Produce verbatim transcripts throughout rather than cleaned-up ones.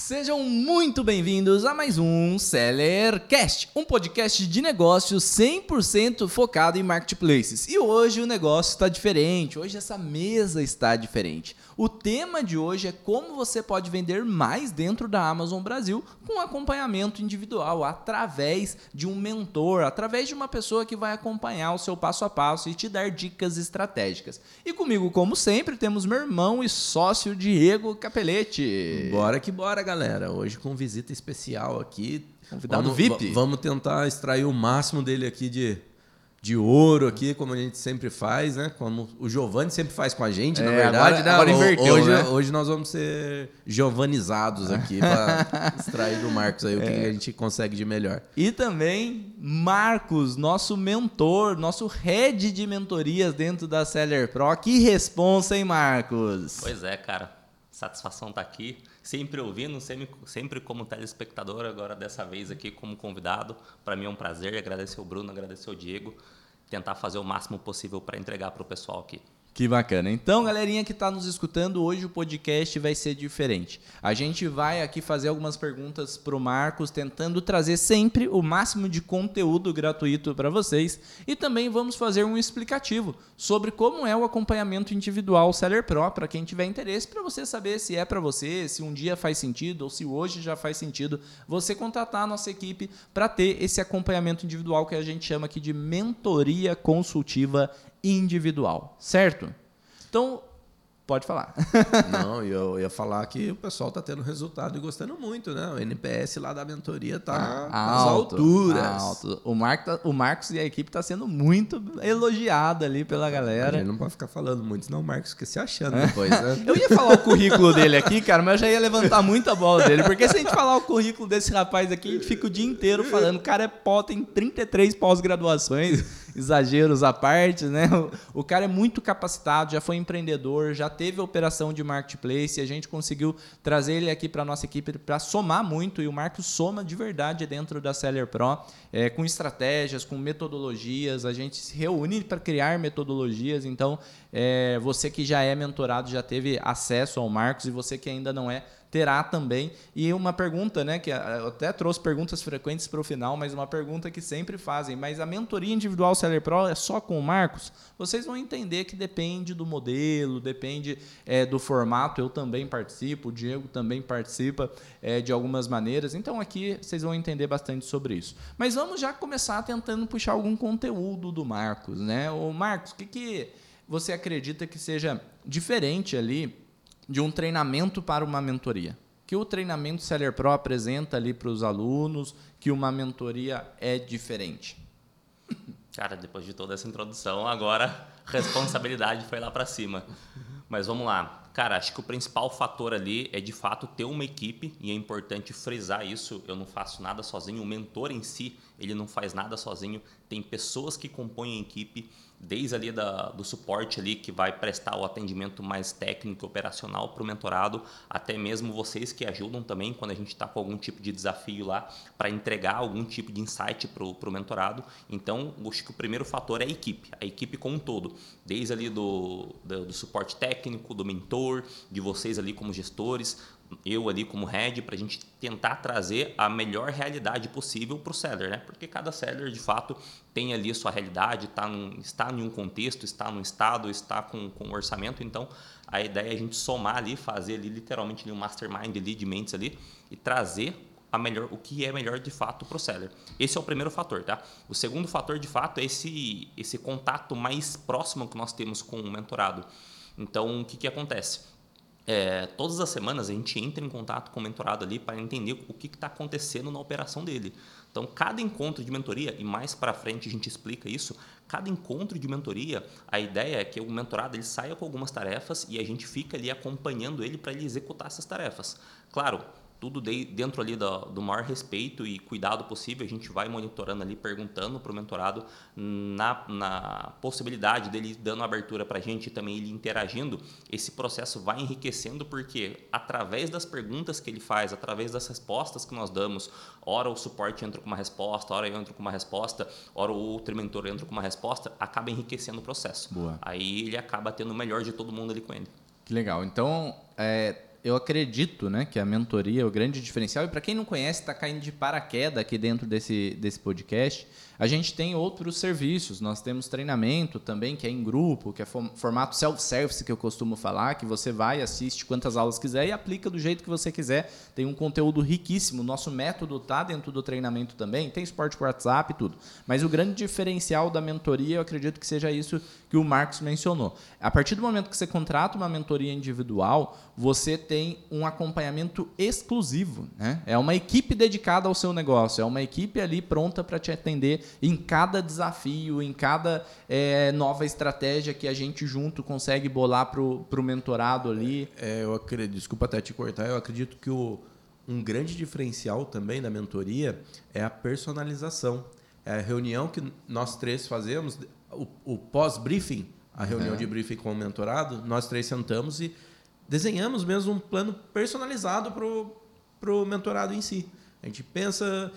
Sejam muito bem-vindos a mais um SellerCast, um podcast de negócios cem por cento focado em marketplaces. E hoje o negócio está diferente, hoje essa mesa está diferente. O tema de hoje é como você pode vender mais dentro da Amazon Brasil com acompanhamento individual, através de um mentor, através de uma pessoa que vai acompanhar o seu passo a passo e te dar dicas estratégicas. E comigo, como sempre, temos meu irmão e sócio Diego Capelletti. Bora que bora, galera. Hoje com visita especial aqui. Convidado vamos, V I P. Vamos tentar extrair o máximo dele aqui de, de ouro aqui, como a gente sempre faz, né? Como o Giovanni sempre faz com a gente, É, na verdade. agora- né? agora inverteu, hoje, né? hoje nós vamos ser giovanizados aqui para extrair do Marcos aí o que a gente consegue de melhor. E também Marcos, nosso mentor, nosso head de mentorias dentro da Seller Pro. Que responsa, hein, Marcos? Pois é, cara. Satisfação estar aqui. Sempre ouvindo, sempre, sempre como telespectador, agora dessa vez aqui como convidado. Para mim é um prazer. Agradecer o Bruno, agradecer o Diego. Tentar fazer o máximo possível para entregar para o pessoal aqui. Que bacana. Então, galerinha que está nos escutando, hoje o podcast vai ser diferente. A gente vai aqui fazer algumas perguntas para o Marcos, tentando trazer sempre o máximo de conteúdo gratuito para vocês. E também vamos fazer um explicativo sobre como é o acompanhamento individual Seller Pro, para quem tiver interesse, para você saber se é para você, se um dia faz sentido ou se hoje já faz sentido você contratar a nossa equipe para ter esse acompanhamento individual que a gente chama aqui de mentoria consultiva individual, certo? Então, pode falar. Não, eu ia falar que o pessoal tá tendo resultado e gostando muito, né? O N P S lá da mentoria tá às Alto, alturas. alto. O, Marco, o Marcos e a equipe tá sendo muito elogiado ali pela A galera. gente não pode ficar falando muito, senão o Marcos fica se achando depois, né? Eu ia falar o currículo dele aqui, cara, mas eu já ia levantar muito a bola dele. Porque se a gente falar o currículo desse rapaz aqui, a gente fica o dia inteiro falando. O cara é pó, tem trinta e três pós-graduações, exageros à parte, né? O, o cara é muito capacitado, já foi empreendedor, já teve operação de marketplace, e a gente conseguiu trazer ele aqui para nossa equipe para somar muito, e o Marcos soma de verdade dentro da Seller Pro, é, com estratégias, com metodologias. A gente se reúne para criar metodologias. Então, é, você que já é mentorado, já teve acesso ao Marcos, e você que ainda não é, terá também. E uma pergunta, né, que eu até trouxe perguntas frequentes para o final, mas uma pergunta que sempre fazem: mas a mentoria individual Seller Pro é só com o Marcos? Vocês vão entender que depende do modelo, depende é, do formato. Eu também participo, o Diego também participa é, de algumas maneiras. Então aqui vocês vão entender bastante sobre isso. Mas vamos já começar tentando puxar algum conteúdo do Marcos, né? O Marcos, o que, que você acredita que seja diferente ali de um treinamento para uma mentoria? Que o treinamento Seller Pro apresenta ali para os alunos, que uma mentoria é diferente? Cara, depois de toda essa introdução, agora a responsabilidade foi lá para cima. Mas vamos lá. Cara, acho que o principal fator ali é, de fato, ter uma equipe, e é importante frisar isso. Eu não faço nada sozinho. O mentor em si, ele não faz nada sozinho. Tem pessoas que compõem a equipe, desde ali da, do suporte ali, que vai prestar o atendimento mais técnico e operacional para o mentorado, até mesmo vocês que ajudam também quando a gente está com algum tipo de desafio lá, para entregar algum tipo de insight para o mentorado. Então, acho que o primeiro fator é a equipe, a equipe como um todo, desde ali do, do, do suporte técnico, do mentor, de vocês ali como gestores, eu ali como head, para a gente tentar trazer a melhor realidade possível para o seller, né? Porque cada seller, de fato, tem ali a sua realidade, tá num, está em um contexto, está num estado, está com, com um orçamento. Então, a ideia é a gente somar ali, fazer ali literalmente ali um mastermind ali de mentes ali e trazer a melhor, o que é melhor de fato para o seller. Esse é o primeiro fator, tá? O segundo fator, de fato, é esse, esse contato mais próximo que nós temos com o mentorado. Então, o que, que acontece? É, todas as semanas a gente entra em contato com o mentorado ali para entender o que está acontecendo na operação dele. Então, cada encontro de mentoria, e mais para frente a gente explica isso, cada encontro de mentoria, a ideia é que o mentorado ele saia com algumas tarefas e a gente fica ali acompanhando ele para ele executar essas tarefas. Claro, tudo de, dentro ali do, do maior respeito e cuidado possível, a gente vai monitorando ali, perguntando para o mentorado na, na possibilidade dele dando abertura para a gente e também ele interagindo. Esse processo vai enriquecendo porque através das perguntas que ele faz, através das respostas que nós damos, ora o suporte entra com uma resposta, ora eu entro com uma resposta, ora o outro mentor entra com uma resposta, acaba enriquecendo o processo. Boa. Aí ele acaba tendo o melhor de todo mundo ali com ele. Que legal. Então, é, eu acredito, né, que a mentoria é o grande diferencial. E para quem não conhece, está caindo de paraquedas aqui dentro desse, desse podcast, a gente tem outros serviços. Nós temos treinamento também, que é em grupo, que é formato self-service, que eu costumo falar, que você vai, assiste quantas aulas quiser e aplica do jeito que você quiser. Tem um conteúdo riquíssimo. Nosso método está dentro do treinamento também. Tem suporte por WhatsApp e tudo. Mas o grande diferencial da mentoria, eu acredito que seja isso que o Marcos mencionou. A partir do momento que você contrata uma mentoria individual, você tem um acompanhamento exclusivo, né? É uma equipe dedicada ao seu negócio, é uma equipe ali pronta para te atender em cada desafio, em cada é, nova estratégia que a gente junto consegue bolar para o mentorado ali. É, eu acredito, desculpa até te cortar, eu acredito que o, um grande diferencial também da mentoria é a personalização. É a reunião que nós três fazemos, o, o pós-briefing, a reunião uhum. de briefing com o mentorado, nós três sentamos e desenhamos mesmo um plano personalizado para o mentorado em si. A gente pensa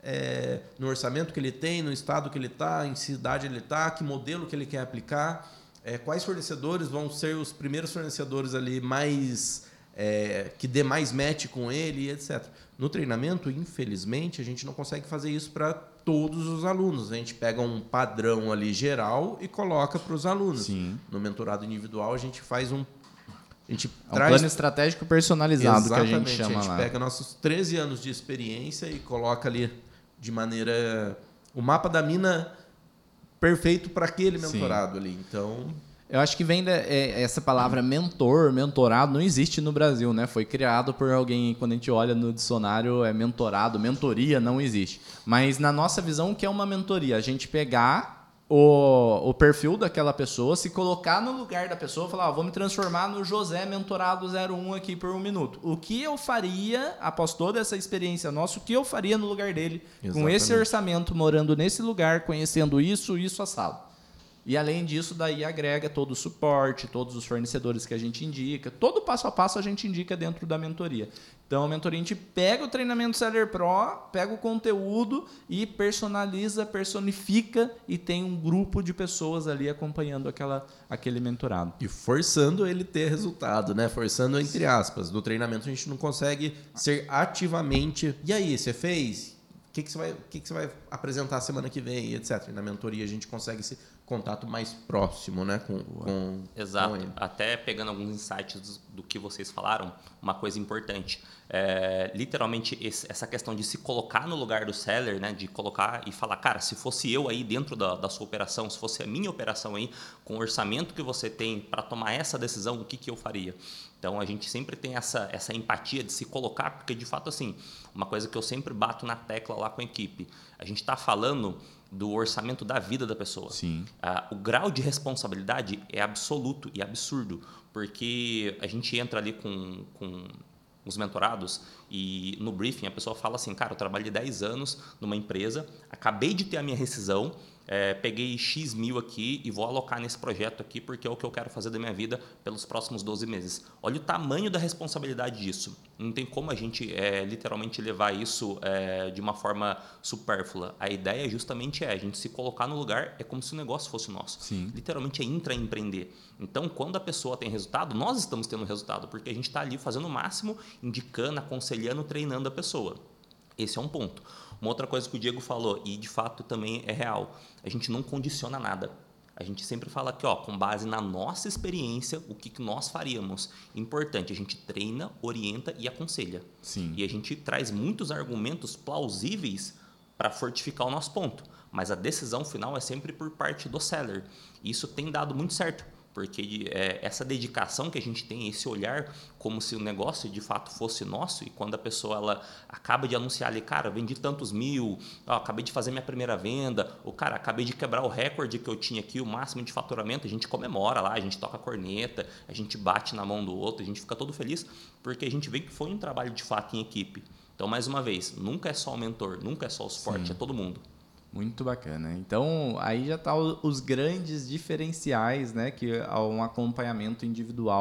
é, no orçamento que ele tem, no estado que ele está, em que cidade ele está, que modelo que ele quer aplicar, é, quais fornecedores vão ser os primeiros fornecedores ali mais é, que dê mais match com ele, etcétera. No treinamento, infelizmente, a gente não consegue fazer isso para todos os alunos. A gente pega um padrão ali geral e coloca para os alunos. Sim. No mentorado individual, a gente faz um A gente é um traz... plano estratégico personalizado. Exatamente, que a gente chama lá. A gente lá. pega nossos treze anos de experiência e coloca ali de maneira... o mapa da mina perfeito para aquele mentorado. Sim. ali. Então... Eu acho que vem da, é, essa palavra mentor, mentorado, não existe no Brasil, né? Foi criado por alguém, quando a gente olha no dicionário, é mentorado, mentoria não existe. Mas na nossa visão, o que é uma mentoria? A gente pegar o, o perfil daquela pessoa, se colocar no lugar da pessoa, falar, ó, vou me transformar no José mentorado zero um aqui por um minuto. O que eu faria, após toda essa experiência nossa, o que eu faria no lugar dele, Exatamente. com esse orçamento, morando nesse lugar, conhecendo isso, isso assado. E, além disso, daí agrega todo o suporte, todos os fornecedores que a gente indica, todo passo a passo a gente indica dentro da mentoria. Então, a mentoria, a gente pega o treinamento Seller Pro, pega o conteúdo e personaliza, personifica e tem um grupo de pessoas ali acompanhando aquela, aquele mentorado. E forçando ele ter resultado, né? Forçando entre aspas. No treinamento, a gente não consegue ser ativamente... E aí, você fez? O que, que, você vai, o que, que você vai apresentar semana que vem, etcétera. E na mentoria, a gente consegue esse contato mais próximo, né, com, com, Exato. com ele. Até pegando alguns insights do que vocês falaram, uma coisa importante. É, literalmente, esse, essa questão de se colocar no lugar do seller, né, de colocar e falar, cara, se fosse eu aí dentro da, da sua operação, se fosse a minha operação aí, com o orçamento que você tem para tomar essa decisão, o que, que eu faria? Então, a gente sempre tem essa, essa empatia de se colocar, porque, de fato, assim, uma coisa que eu sempre bato na tecla lá com a equipe, a gente está falando do orçamento da vida da pessoa. Sim. Ah, o grau de responsabilidade é absoluto e absurdo, porque a gente entra ali com, com os mentorados e no briefing a pessoa fala assim, cara, eu trabalhei dez anos numa empresa, acabei de ter a minha rescisão, é, peguei X mil aqui e vou alocar nesse projeto aqui porque é o que eu quero fazer da minha vida pelos próximos doze meses. Olha o tamanho da responsabilidade disso. Não tem como a gente é, literalmente levar isso é, de uma forma supérflua. A ideia justamente é a gente se colocar no lugar, é como se o negócio fosse nosso. Sim. Literalmente é intraempreender. Então, quando a pessoa tem resultado, nós estamos tendo resultado, porque a gente está ali fazendo o máximo, indicando, aconselhando, treinando a pessoa. Esse é um ponto. Uma outra coisa que o Diego falou, e de fato também é real, a gente não condiciona nada. A gente sempre fala aqui, ó, com base na nossa experiência, o que, que nós faríamos. Importante, a gente treina, orienta e aconselha. Sim. E a gente traz muitos argumentos plausíveis para fortificar o nosso ponto. Mas a decisão final é sempre por parte do seller. E isso tem dado muito certo. Porque é, essa dedicação que a gente tem, esse olhar como se o negócio de fato fosse nosso, e quando a pessoa ela acaba de anunciar ali, cara, vendi tantos mil, ó, acabei de fazer minha primeira venda, ou cara, acabei de quebrar o recorde que eu tinha aqui, o máximo de faturamento, a gente comemora lá, a gente toca a corneta, a gente bate na mão do outro, a gente fica todo feliz, porque a gente vê que foi um trabalho de fato em equipe. Então, mais uma vez, nunca é só o mentor, nunca é só o suporte, Sim. é todo mundo. Muito bacana. Então, aí já estão tá os grandes diferenciais, né, que um acompanhamento individual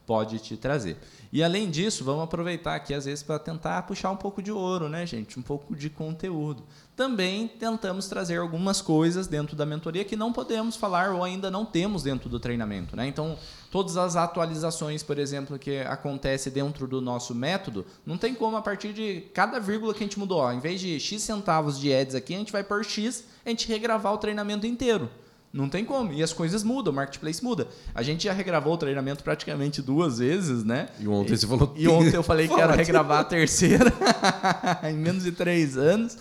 pode te trazer. E além disso, vamos aproveitar aqui às vezes para tentar puxar um pouco de ouro, né, gente? Um pouco de conteúdo. Também tentamos trazer algumas coisas dentro da mentoria que não podemos falar ou ainda não temos dentro do treinamento, né? Então, todas as atualizações, por exemplo, que acontece dentro do nosso método, não tem como a partir de cada vírgula que a gente mudou, ó, em vez de X centavos de ads aqui, a gente vai por X, a gente regravar o treinamento inteiro. Não tem como. E as coisas mudam, o marketplace muda. A gente já regravou o treinamento praticamente duas vezes, né? E ontem você falou... E ontem eu falei que era regravar a terceira em menos de três anos.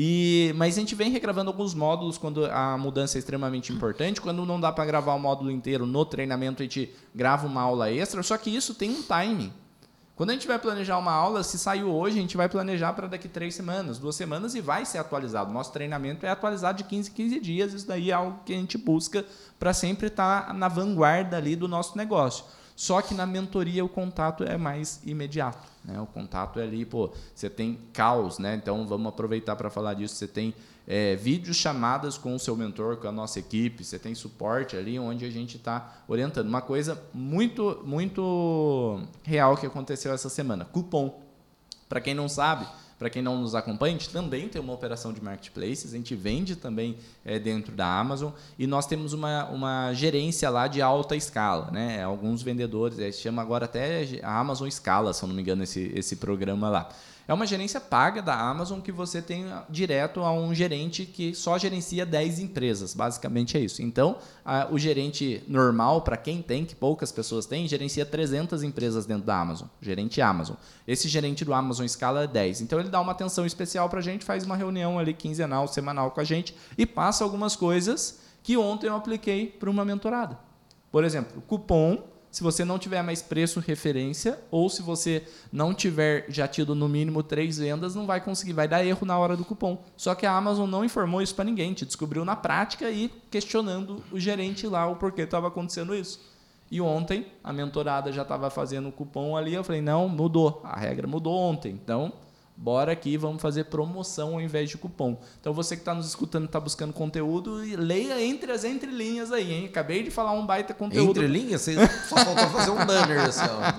E, mas a gente vem regravando alguns módulos quando a mudança é extremamente importante. Quando não dá para gravar o módulo inteiro no treinamento, a gente grava uma aula extra. Só que isso tem um timing. Quando a gente vai planejar uma aula, se saiu hoje, a gente vai planejar para daqui três semanas, duas semanas e vai ser atualizado. Nosso treinamento é atualizado de quinze em quinze dias. Isso daí é algo que a gente busca para sempre estar na vanguarda ali do nosso negócio. Só que na mentoria o contato é mais imediato, né? O contato é ali, pô, você tem caos, né? Então vamos aproveitar para falar disso. Você tem é, vídeos chamadas com o seu mentor, com a nossa equipe, você tem suporte ali onde a gente está orientando. Uma coisa muito, muito real que aconteceu essa semana, cupom. Para quem não sabe, para quem não nos acompanha, a gente também tem uma operação de marketplaces, a gente vende também é, dentro da Amazon e nós temos uma, uma gerência lá de alta escala, né? Alguns vendedores, é, se chama agora até a Amazon Escala, se eu não me engano, esse, esse programa lá. É uma gerência paga da Amazon que você tem direto a um gerente que só gerencia dez empresas, basicamente é isso. Então, a, o gerente normal, para quem tem, que poucas pessoas têm, gerencia trezentas empresas dentro da Amazon, gerente Amazon. Esse gerente do Amazon Escala é dez. Então, ele dá uma atenção especial para a gente, faz uma reunião ali quinzenal, semanal com a gente e passa algumas coisas que ontem eu apliquei para uma mentorada. Por exemplo, cupom. Se você não tiver mais preço referência ou se você não tiver já tido no mínimo três vendas, não vai conseguir, vai dar erro na hora do cupom. Só que a Amazon não informou isso para ninguém, a gente descobriu na prática e questionando o gerente lá o porquê estava acontecendo isso. E ontem a mentorada já estava fazendo o cupom ali, eu falei, não, mudou, a regra mudou ontem, então bora aqui, vamos fazer promoção ao invés de cupom. Então, você que está nos escutando, está buscando conteúdo, leia entre as entrelinhas aí, hein? Acabei de falar um baita conteúdo. Entre linhas? Você só faltou fazer um banner assim,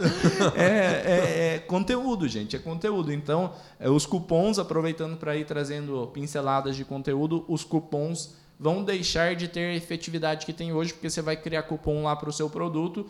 ó. É, é, é conteúdo, gente, é conteúdo. Então, é, os cupons, aproveitando para ir trazendo pinceladas de conteúdo, os cupons vão deixar de ter a efetividade que tem hoje, porque você vai criar cupom lá para o seu produto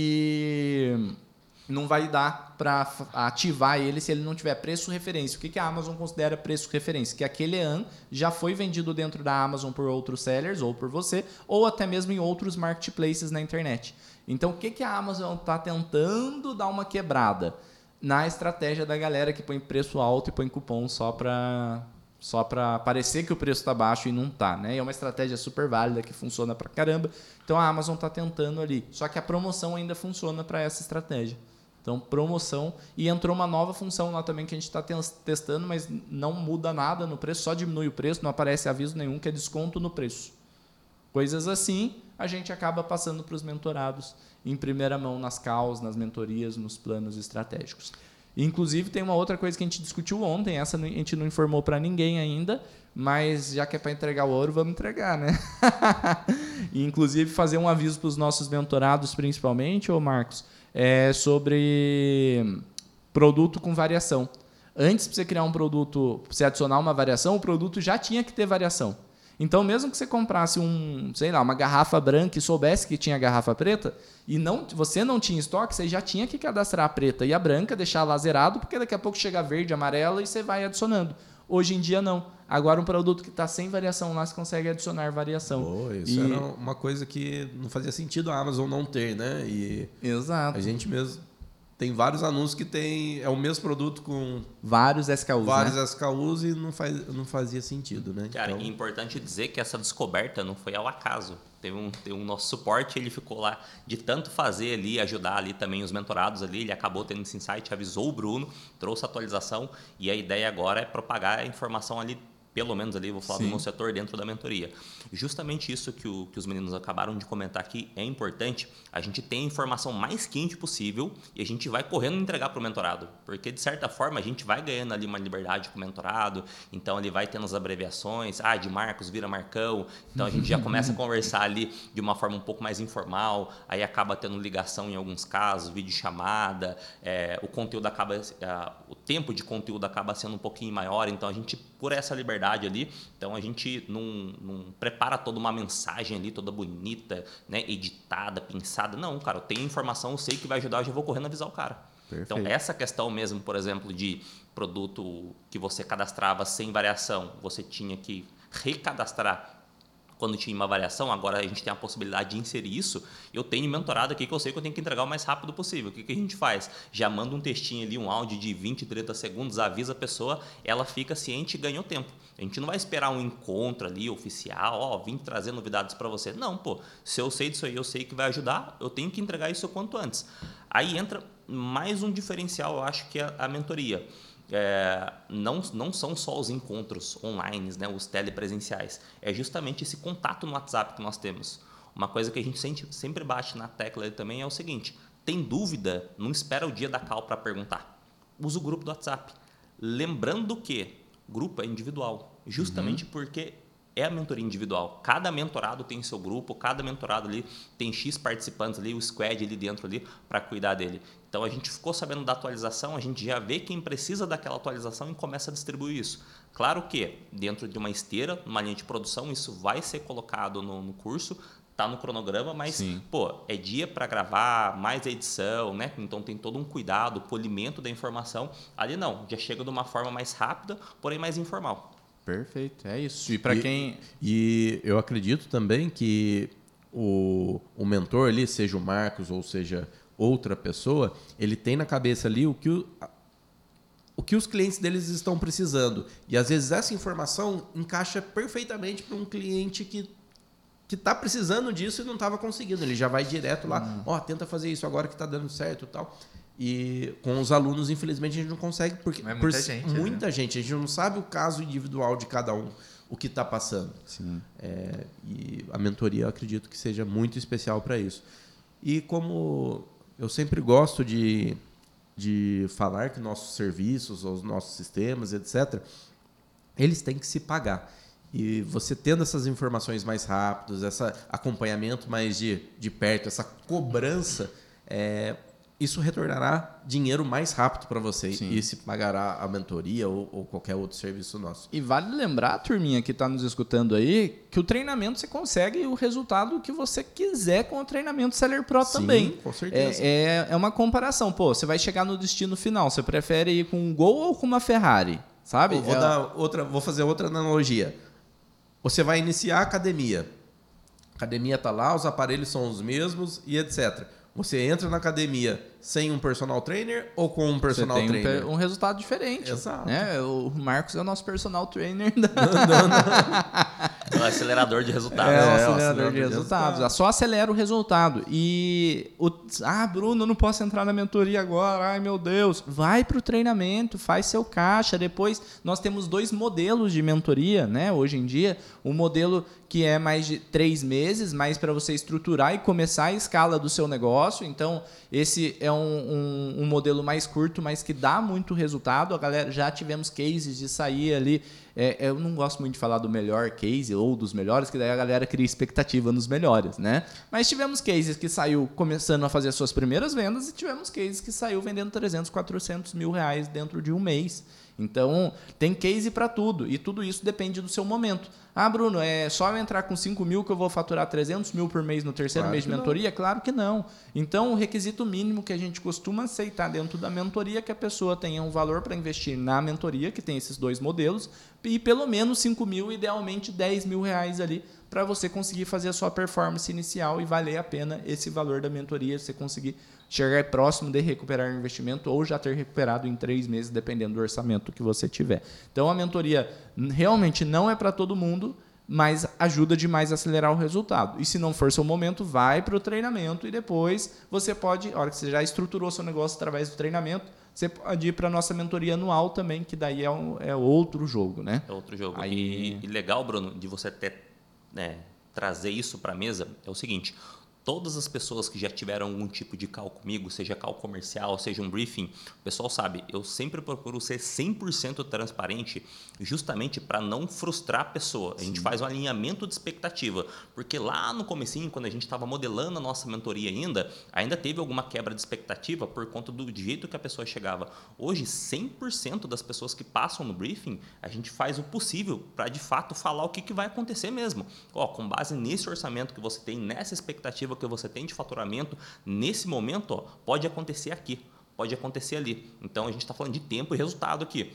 e não vai dar para ativar ele se ele não tiver preço referência. O que a Amazon considera preço referência? Que aquele ano já foi vendido dentro da Amazon por outros sellers, ou por você, ou até mesmo em outros marketplaces na internet. Então, o que a Amazon está tentando dar uma quebrada? Na estratégia da galera que põe preço alto e põe cupom só para só para parecer que o preço está baixo e não está, né? É uma estratégia super válida que funciona para caramba. Então, a Amazon está tentando ali. Só que a promoção ainda funciona para essa estratégia. Então, promoção. E entrou uma nova função lá também que a gente está testando, mas não muda nada no preço, só diminui o preço, não aparece aviso nenhum, que é desconto no preço. Coisas assim, a gente acaba passando para os mentorados em primeira mão nas calls, nas mentorias, nos planos estratégicos. Inclusive, tem uma outra coisa que a gente discutiu ontem, essa a gente não informou para ninguém ainda, mas já que é para entregar o ouro, vamos entregar, né? E, inclusive, fazer um aviso para os nossos mentorados, principalmente, ô Marcos, é sobre produto com variação. Antes, para você criar um produto, para você adicionar uma variação, o produto já tinha que ter variação. Então, mesmo que você comprasse um, sei lá, uma garrafa branca e soubesse que tinha garrafa preta, e não, você não tinha estoque, você já tinha que cadastrar a preta e a branca, deixar lá zerado, porque daqui a pouco chega verde, amarela e você vai adicionando. Hoje em dia, não. Agora, um produto que está sem variação lá, você consegue adicionar variação. Oh, isso e... era uma coisa que não fazia sentido a Amazon não ter, né? E Exato. A gente mesmo tem vários anúncios que tem é o mesmo produto com vários S K Us, vários né? S K Us e não, faz, não fazia sentido, né? Cara, então... é importante dizer que essa descoberta não foi ao acaso. Teve um, teve um nosso suporte, ele ficou lá de tanto fazer ali, ajudar ali também os mentorados ali, ele acabou tendo esse insight, avisou o Bruno, trouxe a atualização e a ideia agora é propagar a informação ali pelo menos ali, vou falar Sim. do meu setor dentro da mentoria. Justamente isso que, o, que os meninos acabaram de comentar aqui é importante. A gente tem a informação mais quente possível e a gente vai correndo entregar para o mentorado. Porque, de certa forma, a gente vai ganhando ali uma liberdade com o mentorado. Então, ele vai tendo as abreviações. Ah, de Marcos vira Marcão. Então, a gente já começa a conversar ali de uma forma um pouco mais informal. Aí, acaba tendo ligação em alguns casos, videochamada. É, o conteúdo acaba... É, o tempo de conteúdo acaba sendo um pouquinho maior. Então, a gente, por essa liberdade ali, então a gente não, não prepara toda uma mensagem ali, toda bonita, né, editada, pensada. Não, cara, eu tenho informação, eu sei que vai ajudar, eu já vou correndo avisar o cara. Perfeito. Então, essa questão mesmo, por exemplo, de produto que você cadastrava sem variação, você tinha que recadastrar quando tinha uma variação, agora a gente tem a possibilidade de inserir isso. Eu tenho mentorado aqui que eu sei que eu tenho que entregar o mais rápido possível. O que, que a gente faz? Já manda um textinho ali, um áudio de vinte, trinta segundos, avisa a pessoa, ela fica ciente e ganhou tempo. A gente não vai esperar um encontro ali oficial, ó, vim trazer novidades para você. Não, pô, se eu sei disso aí, eu sei que vai ajudar, eu tenho que entregar isso o quanto antes. Aí entra mais um diferencial, eu acho que é a mentoria. É, não, não são só os encontros online, né, os telepresenciais, é justamente esse contato no WhatsApp que nós temos. Uma coisa que a gente sempre, sempre bate na tecla também é o seguinte: tem dúvida, não espera o dia da call para perguntar. Usa o grupo do WhatsApp. Lembrando que grupo é individual, justamente uhum. porque é a mentoria individual. Cada mentorado tem seu grupo, cada mentorado ali tem X participantes ali, o squad ali dentro ali para cuidar dele. Então, a gente ficou sabendo da atualização, a gente já vê quem precisa daquela atualização e começa a distribuir isso. Claro que, dentro de uma esteira, numa linha de produção, isso vai ser colocado no, no curso, está no cronograma, mas, Sim. pô, é dia para gravar, mais edição, né? Então, tem todo um cuidado, polimento da informação. Ali não, já chega de uma forma mais rápida, porém mais informal. Perfeito, é isso. E para quem... E eu acredito também que o, o mentor ali, seja o Marcos ou seja outra pessoa, ele tem na cabeça ali o que, o, o que os clientes deles estão precisando. E às vezes essa informação encaixa perfeitamente para um cliente que que está precisando disso e não estava conseguindo. Ele já vai direto lá, ó, hum. oh, tenta fazer isso agora que está dando certo e tal. E com os alunos, infelizmente, a gente não consegue, porque é muita por, gente, muita né? gente, a gente não sabe o caso individual de cada um, o que está passando. Sim. É, e a mentoria, eu acredito que seja muito especial para isso. E como eu sempre gosto de, de falar que nossos serviços, os nossos sistemas, etcétera, eles têm que se pagar. E você tendo essas informações mais rápidas, esse acompanhamento mais de, de perto, essa cobrança, é, isso retornará dinheiro mais rápido para você. Sim. E se pagará a mentoria ou, ou qualquer outro serviço nosso. E vale lembrar, turminha que está nos escutando aí, que o treinamento você consegue o resultado que você quiser com o treinamento Seller Pro Sim, também. Com certeza. É, é, é uma comparação. Pô, você vai chegar no destino final, você prefere ir com um Gol ou com uma Ferrari? Sabe? Pô, vou, é... dar outra, vou fazer outra analogia. Você vai iniciar a academia. A academia está lá, os aparelhos são os mesmos e etcétera. Você entra na academia sem um personal trainer ou com um personal Você tem trainer? Um, um resultado diferente. Exato. Né? O Marcos é o nosso personal trainer. Da... Não, não, não. É o acelerador de resultados. É, é o acelerador, acelerador de, de resultados. resultados. Só acelera o resultado. E, o... ah, Bruno, eu não posso entrar na mentoria agora. Ai, meu Deus. Vai para o treinamento, faz seu caixa. Depois, nós temos dois modelos de mentoria, né? Hoje em dia. Um modelo que é mais de três meses, mais para você estruturar e começar a escala do seu negócio. Então, esse é um, um, um modelo mais curto, mas que dá muito resultado. A galera, já tivemos cases de sair ali. É, eu não gosto muito de falar do melhor case ou dos melhores, que daí a galera cria expectativa nos melhores, né? Mas tivemos cases que saiu começando a fazer as suas primeiras vendas e tivemos cases que saiu vendendo trezentos, quatrocentos mil reais dentro de um mês. Então, tem case para tudo. E tudo isso depende do seu momento. Ah, Bruno, é só eu entrar com cinco mil que eu vou faturar trezentos mil por mês no terceiro claro mês de mentoria? Não. Claro que não. Então, o requisito mínimo que a gente costuma aceitar dentro da mentoria é que a pessoa tenha um valor para investir na mentoria, que tem esses dois modelos, e pelo menos cinco mil, idealmente dez mil reais ali, para você conseguir fazer a sua performance inicial e valer a pena esse valor da mentoria, você conseguir chegar próximo de recuperar o investimento ou já ter recuperado em três meses, dependendo do orçamento que você tiver. Então, a mentoria realmente não é para todo mundo, mas ajuda demais a acelerar o resultado. E se não for seu momento, vai para o treinamento e depois você pode, a hora que você já estruturou seu negócio através do treinamento, você pode ir para a nossa mentoria anual também, que daí é, um, é outro jogo, né? É outro jogo. Aí... E, e legal, Bruno, de você ter, né, trazer isso para a mesa, é o seguinte... Todas as pessoas que já tiveram algum tipo de call comigo, seja call comercial, seja um briefing, o pessoal sabe, eu sempre procuro ser cem por cento transparente justamente para não frustrar a pessoa. A gente Sim. faz um alinhamento de expectativa, porque lá no comecinho, quando a gente estava modelando a nossa mentoria ainda, ainda teve alguma quebra de expectativa por conta do jeito que a pessoa chegava. Hoje, cem por cento das pessoas que passam no briefing, a gente faz o possível para, de fato, falar o que, que vai acontecer mesmo. Ó, com base nesse orçamento que você tem, nessa expectativa que você tem de faturamento, nesse momento, ó, pode acontecer aqui, pode acontecer ali. Então, a gente está falando de tempo e resultado aqui.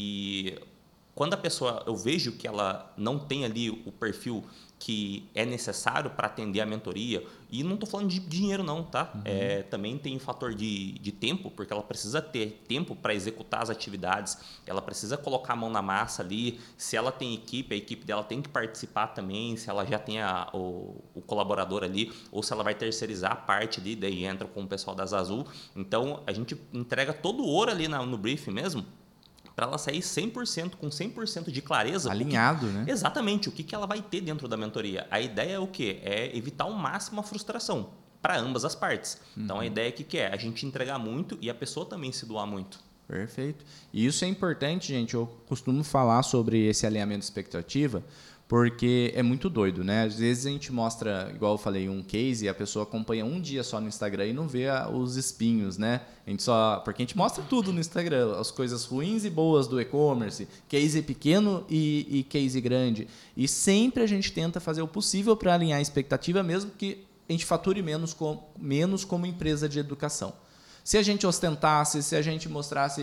E quando a pessoa, eu vejo que ela não tem ali o perfil que é necessário para atender a mentoria, e não estou falando de dinheiro não, tá? Uhum. É, também tem o fator de, de tempo, porque ela precisa ter tempo para executar as atividades, ela precisa colocar a mão na massa ali, se ela tem equipe, a equipe dela tem que participar também, se ela já tem a, o, o colaborador ali, ou se ela vai terceirizar a parte ali, daí entra com o pessoal das Azul. Então, a gente entrega todo o ouro ali na, no briefing mesmo, para ela sair cem por cento, com cem por cento de clareza. Alinhado, que, né? Exatamente, o que, que ela vai ter dentro da mentoria. A ideia é o quê? É evitar ao máximo a frustração para ambas as partes. Uhum. Então, a ideia é que, que é a gente entregar muito e a pessoa também se doar muito. Perfeito. E isso é importante, gente. Eu costumo falar sobre esse alinhamento de expectativa, porque é muito doido, né? Às vezes a gente mostra, igual eu falei, um case e a pessoa acompanha um dia só no Instagram e não vê os espinhos, né? A gente só, porque a gente mostra tudo no Instagram, as coisas ruins e boas do e-commerce, case pequeno e, e case grande. E sempre a gente tenta fazer o possível para alinhar a expectativa, mesmo que a gente fature menos, com, menos como empresa de educação. Se a gente ostentasse, se a gente mostrasse...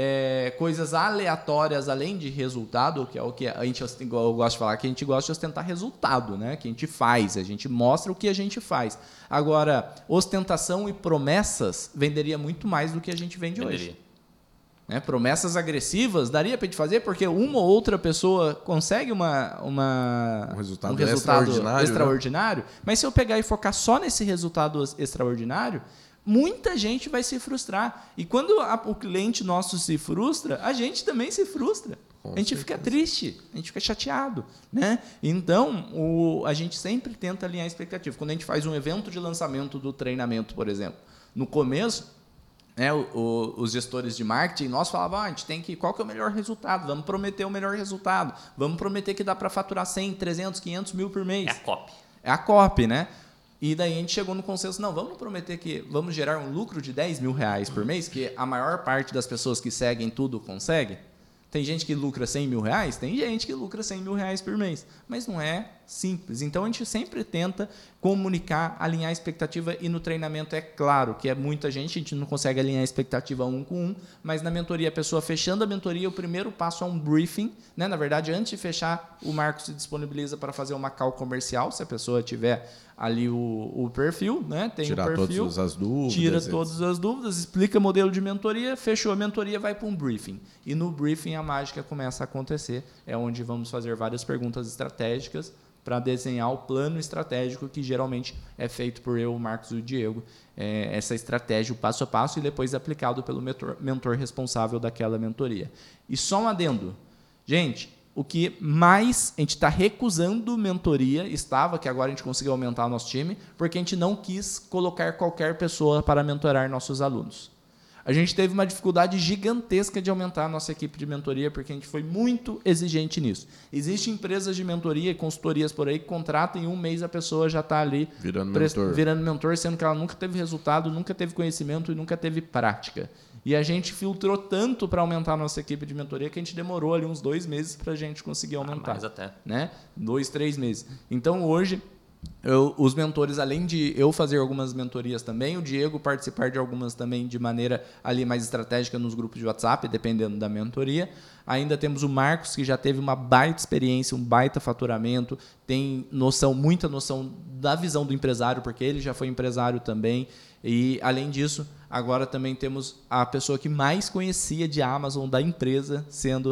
É, coisas aleatórias além de resultado, que é o que a gente, igual eu gosto de falar, que a gente gosta de ostentar resultado, né? Que a gente faz, a gente mostra o que a gente faz. Agora, ostentação e promessas venderia muito mais do que a gente vende venderia. hoje. Né? Promessas agressivas daria para a gente fazer, porque uma ou outra pessoa consegue uma, uma, um resultado, um resultado extraordinário, extraordinário né? Mas se eu pegar e focar só nesse resultado extraordinário, muita gente vai se frustrar. E quando a, o cliente nosso se frustra, a gente também se frustra. Com a gente certeza. Fica triste, a gente fica chateado. Né? Então, o, a gente sempre tenta alinhar a expectativa. Quando a gente faz um evento de lançamento do treinamento, por exemplo, no começo, né, o, o, os gestores de marketing, nós falávamos, ah, a gente tem que, qual que é o melhor resultado? Vamos prometer o melhor resultado. Vamos prometer que dá para faturar cem, trezentos, quinhentos mil por mês. É a copy. É a copy, né? E daí a gente chegou no consenso, não, vamos prometer que vamos gerar um lucro de dez mil reais por mês, que a maior parte das pessoas que seguem tudo consegue. Tem gente que lucra cem mil reais, tem gente que lucra cem mil reais por mês, mas não é simples. Então a gente sempre tenta comunicar, alinhar a expectativa, e no treinamento é claro que é muita gente, a gente não consegue alinhar a expectativa um com um, mas na mentoria, a pessoa fechando a mentoria, o primeiro passo é um briefing, né? Na verdade, antes de fechar, o Marcos se disponibiliza para fazer uma call comercial, se a pessoa tiver ali o, o perfil, né? Tem Tirar o perfil, todas as dúvidas. Tira todas as dúvidas, explica o modelo de mentoria, fechou a mentoria, vai para um briefing. E no briefing a mágica começa a acontecer, é onde vamos fazer várias perguntas estratégicas para desenhar o plano estratégico que geralmente é feito por eu, o Marcos e o Diego. É, essa estratégia, o passo a passo, e depois aplicado pelo mentor, mentor responsável daquela mentoria. E só um adendo. Gente, o que mais a gente está recusando mentoria, estava, que agora a gente conseguiu aumentar o nosso time, porque a gente não quis colocar qualquer pessoa para mentorar nossos alunos. A gente teve uma dificuldade gigantesca de aumentar a nossa equipe de mentoria, porque a gente foi muito exigente nisso. Existem empresas de mentoria e consultorias por aí que contratam, em um mês a pessoa já está ali virando prest... mentor. virando mentor, sendo que ela nunca teve resultado, nunca teve conhecimento e nunca teve prática. E a gente filtrou tanto para aumentar a nossa equipe de mentoria que a gente demorou ali uns dois meses para a gente conseguir aumentar. Ah, mais até. Né? Dois, três meses. Então, hoje, eu, os mentores, além de eu fazer algumas mentorias também, o Diego participar de algumas também de maneira ali mais estratégica nos grupos de WhatsApp, dependendo da mentoria. Ainda temos o Marcos, que já teve uma baita experiência, um baita faturamento, tem noção, muita noção da visão do empresário, porque ele já foi empresário também. E, além disso, agora também temos a pessoa que mais conhecia de Amazon da empresa, sendo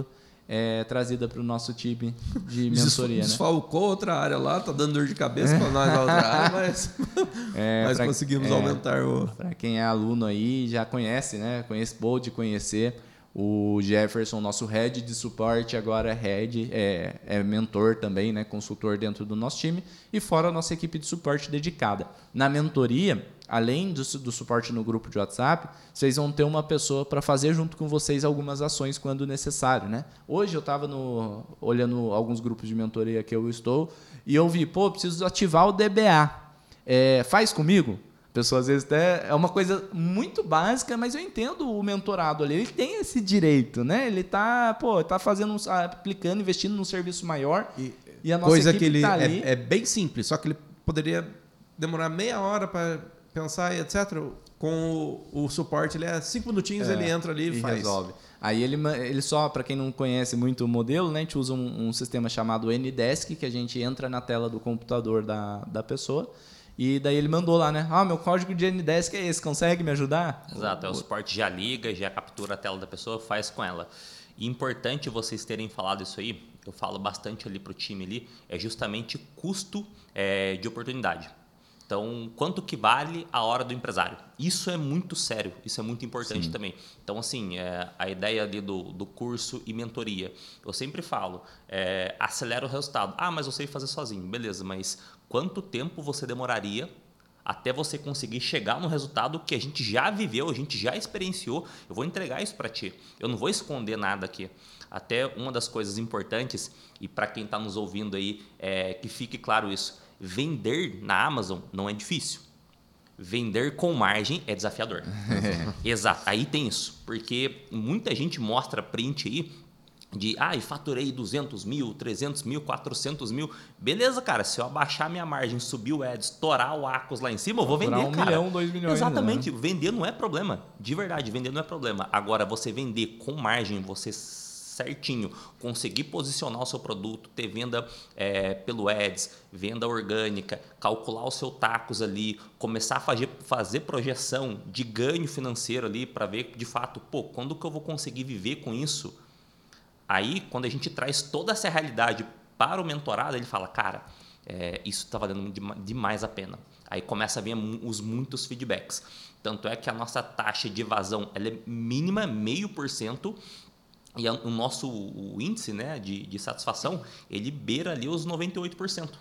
é, trazida para o nosso time de mentoria. Desfalcou né? outra área lá, tá dando dor de cabeça é. para nós a outra área, mas, é, mas pra, conseguimos é, aumentar o... Para quem é aluno aí, já conhece, né? Conhece, boa de conhecer. O Jefferson, nosso head de suporte, agora é head, é, é mentor também, né, consultor dentro do nosso time, e fora a nossa equipe de suporte dedicada. Na mentoria, além do, do suporte no grupo de WhatsApp, vocês vão ter uma pessoa para fazer junto com vocês algumas ações quando necessário. Né? Hoje eu estava olhando alguns grupos de mentoria que eu estou e eu vi, pô, preciso ativar o D B A. É, faz comigo? A pessoa às vezes até é uma coisa muito básica, mas eu entendo o mentorado ali, ele tem esse direito, né? Ele tá, pô, tá fazendo, aplicando, investindo num serviço maior e, e a nossa coisa equipe que ele tá ali. É, é bem simples, só que ele poderia demorar meia hora para pensar e etcétera. Com o, o suporte, ele é cinco minutinhos, é, ele entra ali e, e faz. Resolve. Aí ele, ele só, para quem não conhece muito o modelo, né, a gente usa um, um sistema chamado N-Desk, que a gente entra na tela do computador da, da pessoa. E daí ele mandou lá, né? Ah, meu código de N-Desk é esse, consegue me ajudar? Exato, é o suporte já liga, já captura a tela da pessoa, faz com ela. E importante vocês terem falado isso aí, eu falo bastante ali para o time ali, é justamente custo é, de oportunidade. Então, quanto que vale a hora do empresário? Isso é muito sério, isso é muito importante Sim. também. Então, assim, é, a ideia ali do, do curso e mentoria, eu sempre falo, é, acelera o resultado. Ah, mas eu sei fazer sozinho. Beleza, mas quanto tempo você demoraria até você conseguir chegar no resultado que a gente já viveu, a gente já experienciou? Eu vou entregar isso para ti. Eu não vou esconder nada aqui. Até uma das coisas importantes, e para quem está nos ouvindo aí, é, que fique claro isso, vender na Amazon não é difícil. Vender com margem é desafiador. É. Exato, aí tem isso. Porque muita gente mostra print aí de, ah, e faturei duzentos mil, trezentos mil, quatrocentos mil. Beleza, cara, se eu abaixar minha margem, subir o Ads, estourar o Acos lá em cima, eu vou vender, um cara. Um milhão, dois milhões. Exatamente, né? Vender não é problema. De verdade, vender não é problema. Agora, você vender com margem, você certinho, conseguir posicionar o seu produto, ter venda é, pelo Ads, venda orgânica, calcular o seu tacos ali, começar a fazer, fazer projeção de ganho financeiro ali para ver de fato, pô, quando que eu vou conseguir viver com isso? Aí, quando a gente traz toda essa realidade para o mentorado, ele fala, cara, é, isso está valendo demais a pena. Aí começa a vir os muitos feedbacks. Tanto é que a nossa taxa de evasão ela é mínima, meio por cento, e o nosso o índice, né, de, de satisfação, ele beira ali os noventa e oito por cento.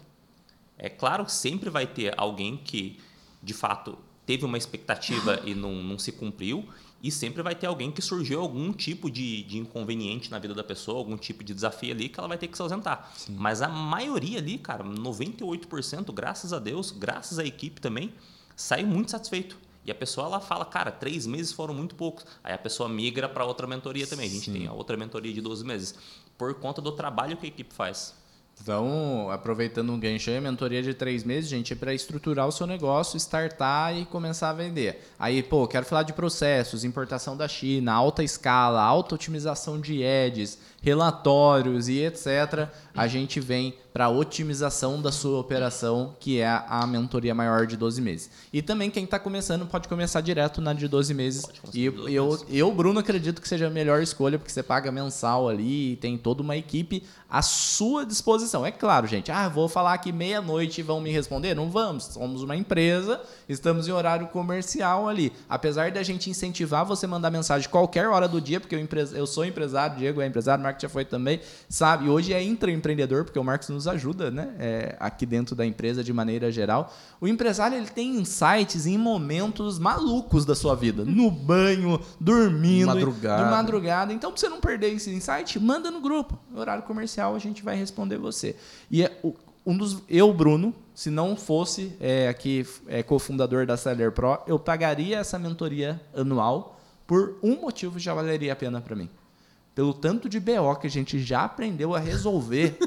É claro que sempre vai ter alguém que, de fato, teve uma expectativa e não, não se cumpriu, e sempre vai ter alguém que surgiu algum tipo de, de inconveniente na vida da pessoa, algum tipo de desafio ali que ela vai ter que se ausentar. Sim. Mas a maioria ali, cara, noventa e oito por cento, graças a Deus, graças à equipe também, sai muito satisfeito. E a pessoa ela fala, cara, três meses foram muito poucos. Aí a pessoa migra para outra mentoria também. A gente Sim. tem a outra mentoria de doze meses. Por conta do trabalho que a equipe faz. Então, aproveitando um gancho aí, a mentoria de três meses, gente, é para estruturar o seu negócio, startar e começar a vender. Aí, pô, quero falar de processos, importação da China, alta escala, alta otimização de ads, relatórios e etcétera. A gente vem para a otimização da sua operação, que é a mentoria maior de doze meses. E também quem está começando pode começar direto na de doze meses. E doze eu, meses. eu, Bruno, acredito que seja a melhor escolha, porque você paga mensal ali e tem toda uma equipe à sua disposição. É claro, gente, ah, vou falar aqui meia-noite e vão me responder? Não vamos, somos uma empresa, estamos em horário comercial ali. Apesar da gente incentivar você mandar mensagem qualquer hora do dia, porque eu, empre... eu sou empresário, Diego é empresário, o Marcos já foi também, sabe? E hoje é intraempreendedor, porque o Marcos nos ajuda, né? É, aqui dentro da empresa de maneira geral. O empresário ele tem insights em momentos malucos da sua vida, no banho, dormindo, madrugada. de madrugada. Então, para você não perder esse insight, manda no grupo. No horário comercial, a gente vai responder você. E é, um dos, eu, Bruno, se não fosse é, aqui é, cofundador da Seller Pro, eu pagaria essa mentoria anual por um motivo que já valeria a pena para mim. Pelo tanto de B O que a gente já aprendeu a resolver.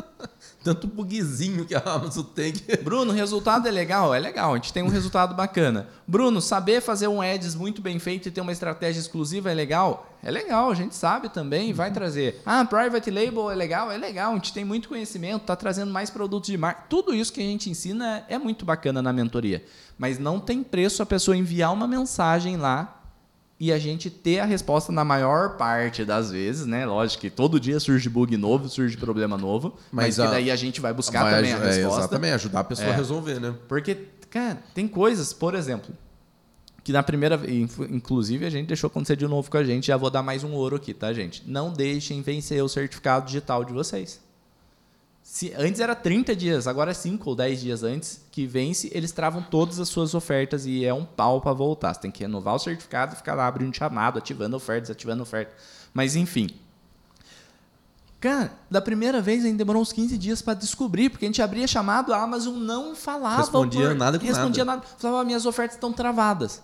Tanto bugzinho que a Amazon tem. Que... Bruno, o resultado é legal? É legal, a gente tem um resultado bacana. Bruno, saber fazer um ads muito bem feito e ter uma estratégia exclusiva é legal? É legal, a gente sabe também, vai trazer. Ah, private label é legal? É legal, a gente tem muito conhecimento, está trazendo mais produtos de marca. Tudo isso que a gente ensina é muito bacana na mentoria. Mas não tem preço a pessoa enviar uma mensagem lá e a gente ter a resposta na maior parte das vezes, né? Lógico que todo dia surge bug novo, surge problema novo, mas, mas a, que daí a gente vai buscar vai também a resposta. É, exatamente, ajudar a pessoa é, a resolver, né? Porque, cara, tem coisas, por exemplo, que na primeira vez, inclusive a gente deixou acontecer de novo com a gente, já vou dar mais um ouro aqui, tá, gente? Não deixem vencer o certificado digital de vocês. Se, antes era trinta dias, agora é cinco ou dez dias antes que vence, eles travam todas as suas ofertas e é um pau para voltar. Você tem que renovar o certificado e ficar lá abrindo chamado, ativando oferta, desativando oferta. Mas, enfim. Cara, da primeira vez ainda demorou uns quinze dias para descobrir, porque a gente abria chamado, a Amazon não falava. Respondia por, nada com respondia nada. nada. Falava, minhas ofertas estão travadas.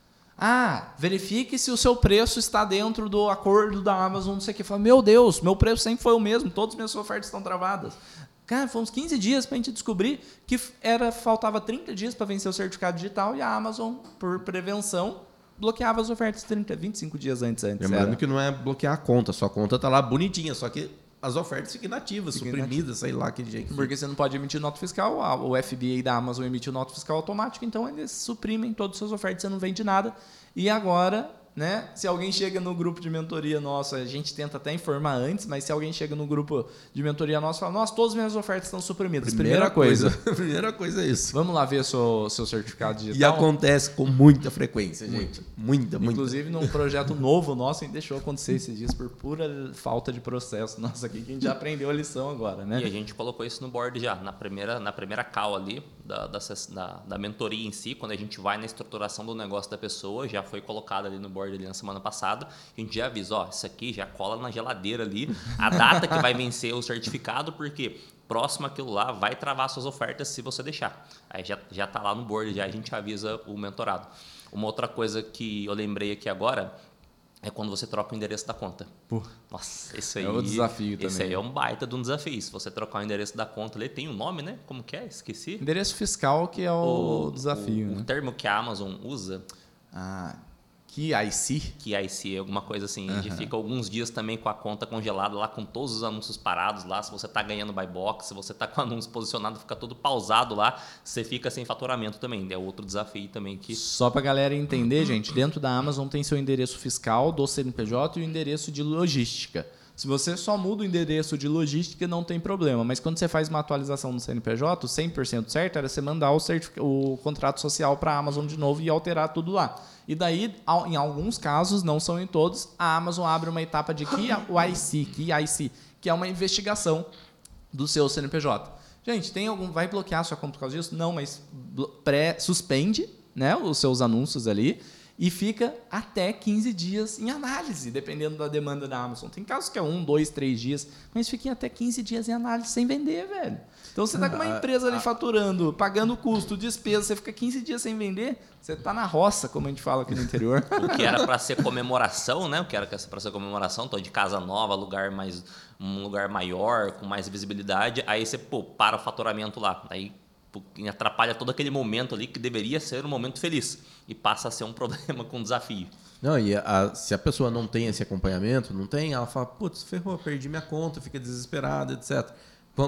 Ah, verifique se o seu preço está dentro do acordo da Amazon, não sei o que. Fala, meu Deus, meu preço sempre foi o mesmo, todas as minhas ofertas estão travadas. Cara, foi uns quinze dias para a gente descobrir que era, faltava trinta dias para vencer o certificado digital e a Amazon, por prevenção, bloqueava as ofertas trinta, vinte e cinco dias antes. antes Lembrando era. que não é bloquear a conta, sua conta está lá bonitinha, só que as ofertas ficam inativas, Fica suprimidas, inativas. sei lá aquele jeito. Porque você não pode emitir nota fiscal, o F B A da Amazon emitiu nota fiscal automática, então eles suprimem todas as suas ofertas, você não vende nada. E agora, né, se alguém chega no grupo de mentoria nossa, a gente tenta até informar antes, mas se alguém chega no grupo de mentoria nossa e fala, nossa, todas as minhas ofertas estão suprimidas. Primeira, Primeira coisa. coisa. Primeira coisa é isso. Vamos lá ver seu, seu certificado digital. E acontece com muita frequência, gente. Muita, muita. Inclusive, num projeto novo nosso, a gente deixou acontecer esses dias por pura falta de processo nosso aqui, que a gente já aprendeu a lição agora, né? E a gente colocou isso no board já, na primeira, na primeira call ali, da, da, da, da mentoria em si, quando a gente vai na estruturação do negócio da pessoa, já foi colocado ali no board ali na semana passada, a gente já avisa, ó, isso aqui já cola na geladeira ali, a data que vai vencer o certificado, porque próximo àquilo lá vai travar suas ofertas se você deixar. Aí já, já tá lá no board, já a gente avisa o mentorado. Uma outra coisa que eu lembrei aqui agora é quando você troca o endereço da conta. Pô, nossa, esse aí é um desafio esse também. aí é um baita de um desafio. Se você trocar o endereço da conta, ele tem um nome, né? Como que é? Esqueci. Endereço fiscal que é o, o desafio. O, né? o termo que a Amazon usa... Ah... Key I C? Key I C, alguma coisa assim. Uhum. A gente fica alguns dias também com a conta congelada lá, com todos os anúncios parados lá. Se você está ganhando buy box, se você está com o anúncio posicionado, fica tudo pausado lá, você fica sem faturamento também. É outro desafio também que... Só para a galera entender, gente, dentro da Amazon tem seu endereço fiscal do C N P J e o endereço de logística. Se você só muda o endereço de logística, não tem problema. Mas quando você faz uma atualização no C N P J, o cem por cento certo era você mandar o, certific... o contrato social para a Amazon de novo e alterar tudo lá. E daí, em alguns casos, não são em todos, a Amazon abre uma etapa de Key I C, Key I C, que é uma investigação do seu C N P J. Gente, tem algum, vai bloquear a sua conta por causa disso? Não, mas pré, suspende, né, os seus anúncios ali e fica até quinze dias em análise, dependendo da demanda da Amazon. Tem casos que é um, dois, três dias, mas fica até quinze dias em análise sem vender, velho. Então, você está com uma empresa ali faturando, pagando custo, despesa, você fica quinze dias sem vender, você está na roça, como a gente fala aqui no interior. O que era para ser comemoração, né? O que era para ser comemoração, tô de casa nova, lugar mais, um lugar maior, com mais visibilidade, aí você pô, para o faturamento lá, aí atrapalha todo aquele momento ali que deveria ser um momento feliz e passa a ser um problema com desafio. Não, e a, se a pessoa não tem esse acompanhamento, não tem, ela fala, putz, ferrou, perdi minha conta, fica desesperada, etcétera. Com,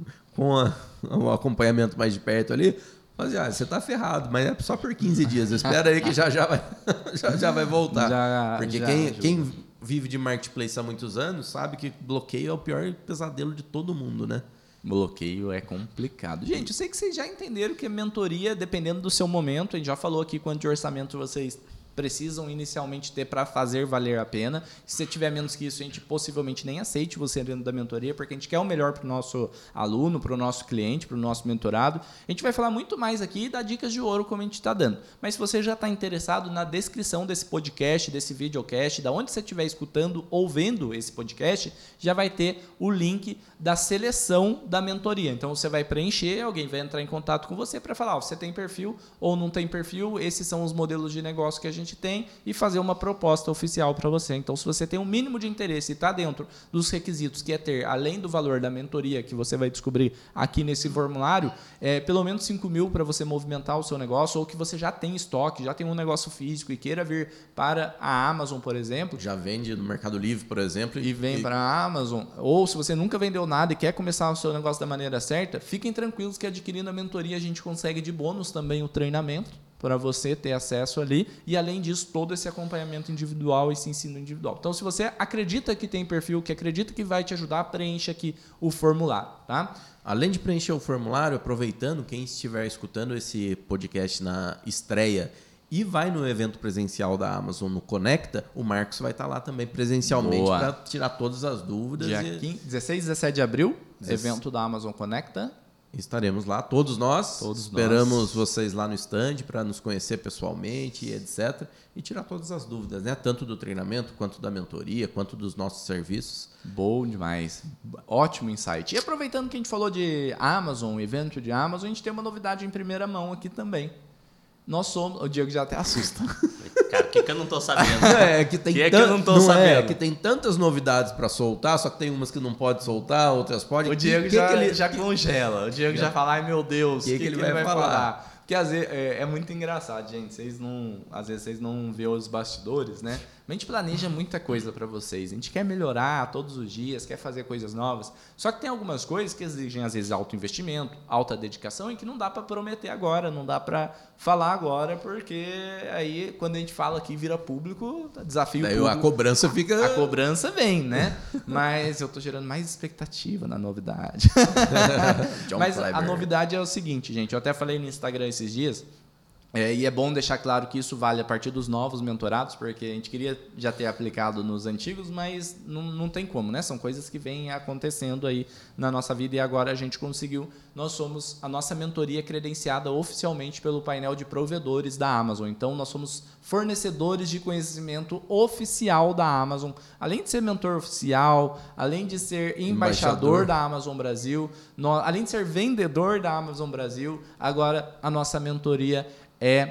com a, o acompanhamento mais de perto ali, mas ah, você tá ferrado, mas é só por quinze dias. Espera aí que já já vai, já, já vai voltar. Já, Porque já, quem, quem vive de marketplace há muitos anos sabe que bloqueio é o pior pesadelo de todo mundo, né? Bloqueio é complicado. Gente, eu sei que vocês já entenderam que a mentoria, dependendo do seu momento, a gente já falou aqui quanto de orçamento vocês precisam inicialmente ter para fazer valer a pena. Se você tiver menos que isso, a gente possivelmente nem aceite você dentro da mentoria, porque a gente quer o melhor para o nosso aluno, para o nosso cliente, para o nosso mentorado. A gente vai falar muito mais aqui e dar dicas de ouro como a gente está dando. Mas se você já está interessado, na descrição desse podcast, desse videocast, da onde você estiver escutando ou vendo esse podcast, já vai ter o link da seleção da mentoria. Então você vai preencher, alguém vai entrar em contato com você para falar, ó, você tem perfil ou não tem perfil, esses são os modelos de negócio que a gente tem e fazer uma proposta oficial para você. Então, se você tem um mínimo de interesse e está dentro dos requisitos que é ter, além do valor da mentoria que você vai descobrir aqui nesse formulário, é, pelo menos cinco mil para você movimentar o seu negócio, ou que você já tem estoque, já tem um negócio físico e queira vir para a Amazon, por exemplo. Já vende no Mercado Livre, por exemplo. E vem e... para a Amazon. Ou se você nunca vendeu nada e quer começar o seu negócio da maneira certa, fiquem tranquilos que adquirindo a mentoria a gente consegue de bônus também o treinamento. para você ter acesso ali e, além disso, todo esse acompanhamento individual, esse ensino individual. Então, se você acredita que tem perfil, que acredita que vai te ajudar, preencha aqui o formulário, tá? Além de preencher o formulário, aproveitando, quem estiver escutando esse podcast na estreia e vai no evento presencial da Amazon no Conecta, o Marcos vai estar lá também presencialmente para tirar todas as dúvidas. Dia e... quinze, dezesseis, dezessete de abril, dezesseis. Evento da Amazon Conecta. Estaremos lá, todos nós. Todos Esperamos nós. vocês lá no stand para nos conhecer pessoalmente e etcétera. E tirar todas as dúvidas, né? Tanto do treinamento, quanto da mentoria, quanto dos nossos serviços. Bom demais. Ótimo insight. E aproveitando que a gente falou de Amazon, evento de Amazon, a gente tem uma novidade em primeira mão aqui também. Nós somos... O Diego já até assusta. Cara, o que, que eu não tô sabendo? É, que tem que é tan... que eu não tô não sabendo? É, que tem tantas novidades para soltar, só que tem umas que não pode soltar, outras pode. O Diego que, já, que ele... já congela. O Diego já fala, ai meu Deus, o que, que, que ele, ele vai, vai falar? falar? Porque às vezes, é, é muito engraçado, gente. Vocês não, às vezes vocês não vê os bastidores, né? A gente planeja muita coisa para vocês. A gente quer melhorar todos os dias, quer fazer coisas novas. Só que tem algumas coisas que exigem, às vezes, alto investimento, alta dedicação e que não dá para prometer agora, não dá para falar agora, porque aí, quando a gente fala aqui, vira público, desafio Daí público. a cobrança fica... A cobrança vem, né? Mas eu tô gerando mais expectativa na novidade. Mas a novidade é o seguinte, gente. Eu até falei no Instagram esses dias. É, e é bom deixar claro que isso vale a partir dos novos mentorados, porque a gente queria já ter aplicado nos antigos, mas não, não tem como, né? São coisas que vêm acontecendo aí na nossa vida e agora a gente conseguiu. Nós somos a nossa mentoria credenciada oficialmente pelo painel de provedores da Amazon. Então, nós somos fornecedores de conhecimento oficial da Amazon. Além de ser mentor oficial, além de ser embaixador, embaixador. da Amazon Brasil, nós, além de ser vendedor da Amazon Brasil, agora a nossa mentoria É,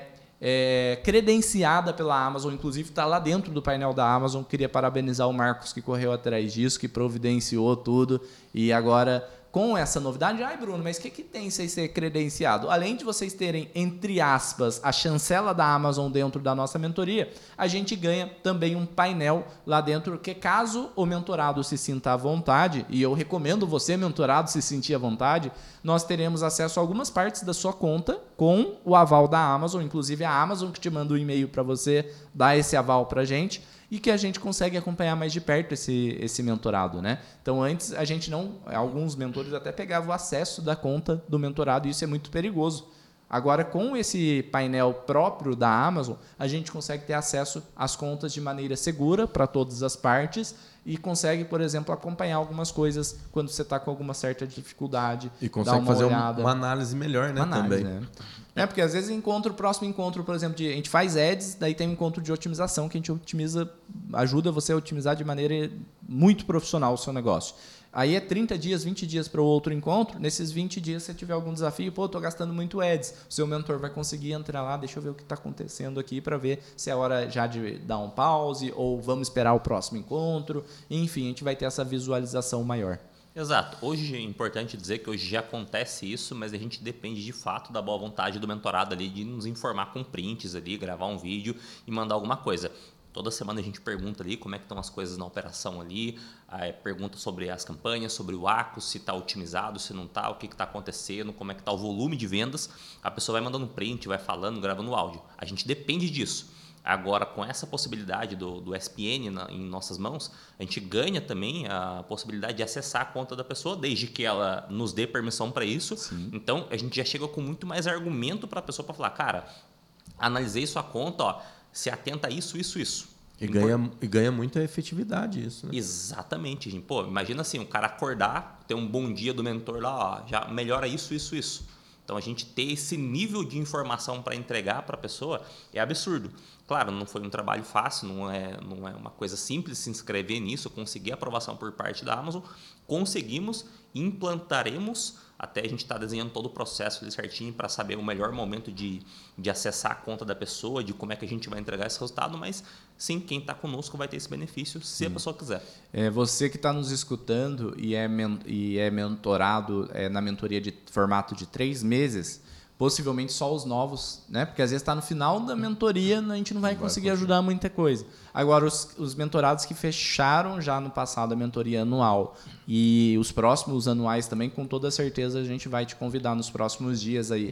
é credenciada pela Amazon, inclusive está lá dentro do painel da Amazon. Queria parabenizar o Marcos que correu atrás disso, que providenciou tudo e agora com essa novidade, ai Bruno, mas o que, que tem sem ser credenciado? Além de vocês terem, entre aspas, a chancela da Amazon dentro da nossa mentoria, a gente ganha também um painel lá dentro, que caso o mentorado se sinta à vontade, e eu recomendo você, mentorado, se sentir à vontade, nós teremos acesso a algumas partes da sua conta com o aval da Amazon, inclusive a Amazon que te manda um e-mail para você dar esse aval para a gente, e que a gente consegue acompanhar mais de perto esse, esse mentorado, né? Então, antes, a gente não... Alguns mentores até pegavam o acesso da conta do mentorado, e isso é muito perigoso. Agora, com esse painel próprio da Amazon, a gente consegue ter acesso às contas de maneira segura para todas as partes e consegue, por exemplo, acompanhar algumas coisas quando você está com alguma certa dificuldade. E consegue uma fazer olhada. uma análise melhor, né? Uma análise, também. Né? É, porque às vezes encontra o próximo encontro, por exemplo, de, a gente faz ads, daí tem um encontro de otimização que a gente otimiza, ajuda você a otimizar de maneira muito profissional o seu negócio. Aí é trinta dias, vinte dias para o outro encontro. Nesses vinte dias, se você tiver algum desafio, pô, estou gastando muito ads. O seu mentor vai conseguir entrar lá, deixa eu ver o que está acontecendo aqui para ver se é hora já de dar um pause ou vamos esperar o próximo encontro. Enfim, a gente vai ter essa visualização maior. Exato. Hoje é importante dizer que hoje já acontece isso, mas a gente depende de fato da boa vontade do mentorado ali de nos informar com prints ali, gravar um vídeo e mandar alguma coisa. Toda semana a gente pergunta ali como é que estão as coisas na operação ali, aí pergunta sobre as campanhas, sobre o A C O, se está otimizado, se não está, o que está acontecendo, como é que está o volume de vendas. A pessoa vai mandando print, vai falando, gravando áudio. A gente depende disso. Agora, com essa possibilidade do, do S P N na, em nossas mãos, a gente ganha também a possibilidade de acessar a conta da pessoa, desde que ela nos dê permissão para isso. Sim. Então, a gente já chega com muito mais argumento para a pessoa para falar, cara, analisei sua conta, ó, se atenta a isso, isso, isso. E ganha, e ganha muita efetividade isso, né? Exatamente, gente. Pô, imagina assim, o cara acordar, ter um bom dia do mentor lá, ó, já melhora isso, isso, isso. Então, a gente ter esse nível de informação para entregar para a pessoa é absurdo. Claro, não foi um trabalho fácil, não é, não é uma coisa simples se inscrever nisso, conseguir aprovação por parte da Amazon. Conseguimos, implantaremos, até a gente está desenhando todo o processo ali certinho para saber o melhor momento de, de acessar a conta da pessoa, de como é que a gente vai entregar esse resultado, mas sim, quem está conosco vai ter esse benefício se sim. a pessoa quiser. É, você que está nos escutando e é, men- e é mentorado é, na mentoria de formato de três meses, possivelmente só os novos, né? Porque às vezes está no final da mentoria, a gente não vai não conseguir vai ajudar muita coisa. Agora, os, os mentorados que fecharam já no passado a mentoria anual e os próximos anuais também, com toda certeza a gente vai te convidar nos próximos dias aí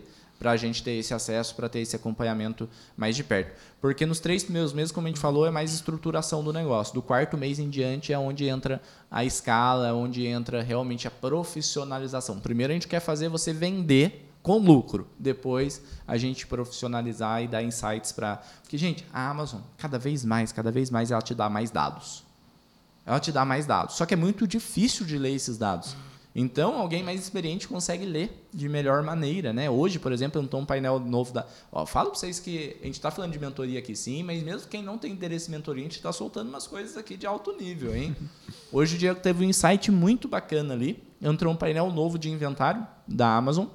para a gente ter esse acesso, para ter esse acompanhamento mais de perto. Porque nos três primeiros meses, como a gente falou, é mais estruturação do negócio. Do quarto mês em diante é onde entra a escala, é onde entra realmente a profissionalização. Primeiro a gente quer fazer você vender com lucro. Depois a gente profissionalizar e dar insights para... Porque, gente, a Amazon, cada vez mais, cada vez mais ela te dá mais dados. Ela te dá mais dados. Só que é muito difícil de ler esses dados. Então, alguém mais experiente consegue ler de melhor maneira, né? Hoje, por exemplo, eu estou um painel novo da... Ó, falo para vocês que a gente está falando de mentoria aqui sim, mas mesmo quem não tem interesse em mentoria, a gente está soltando umas coisas aqui de alto nível, hein? Hoje o Diego teve um insight muito bacana ali. Entrou um painel novo de inventário da Amazon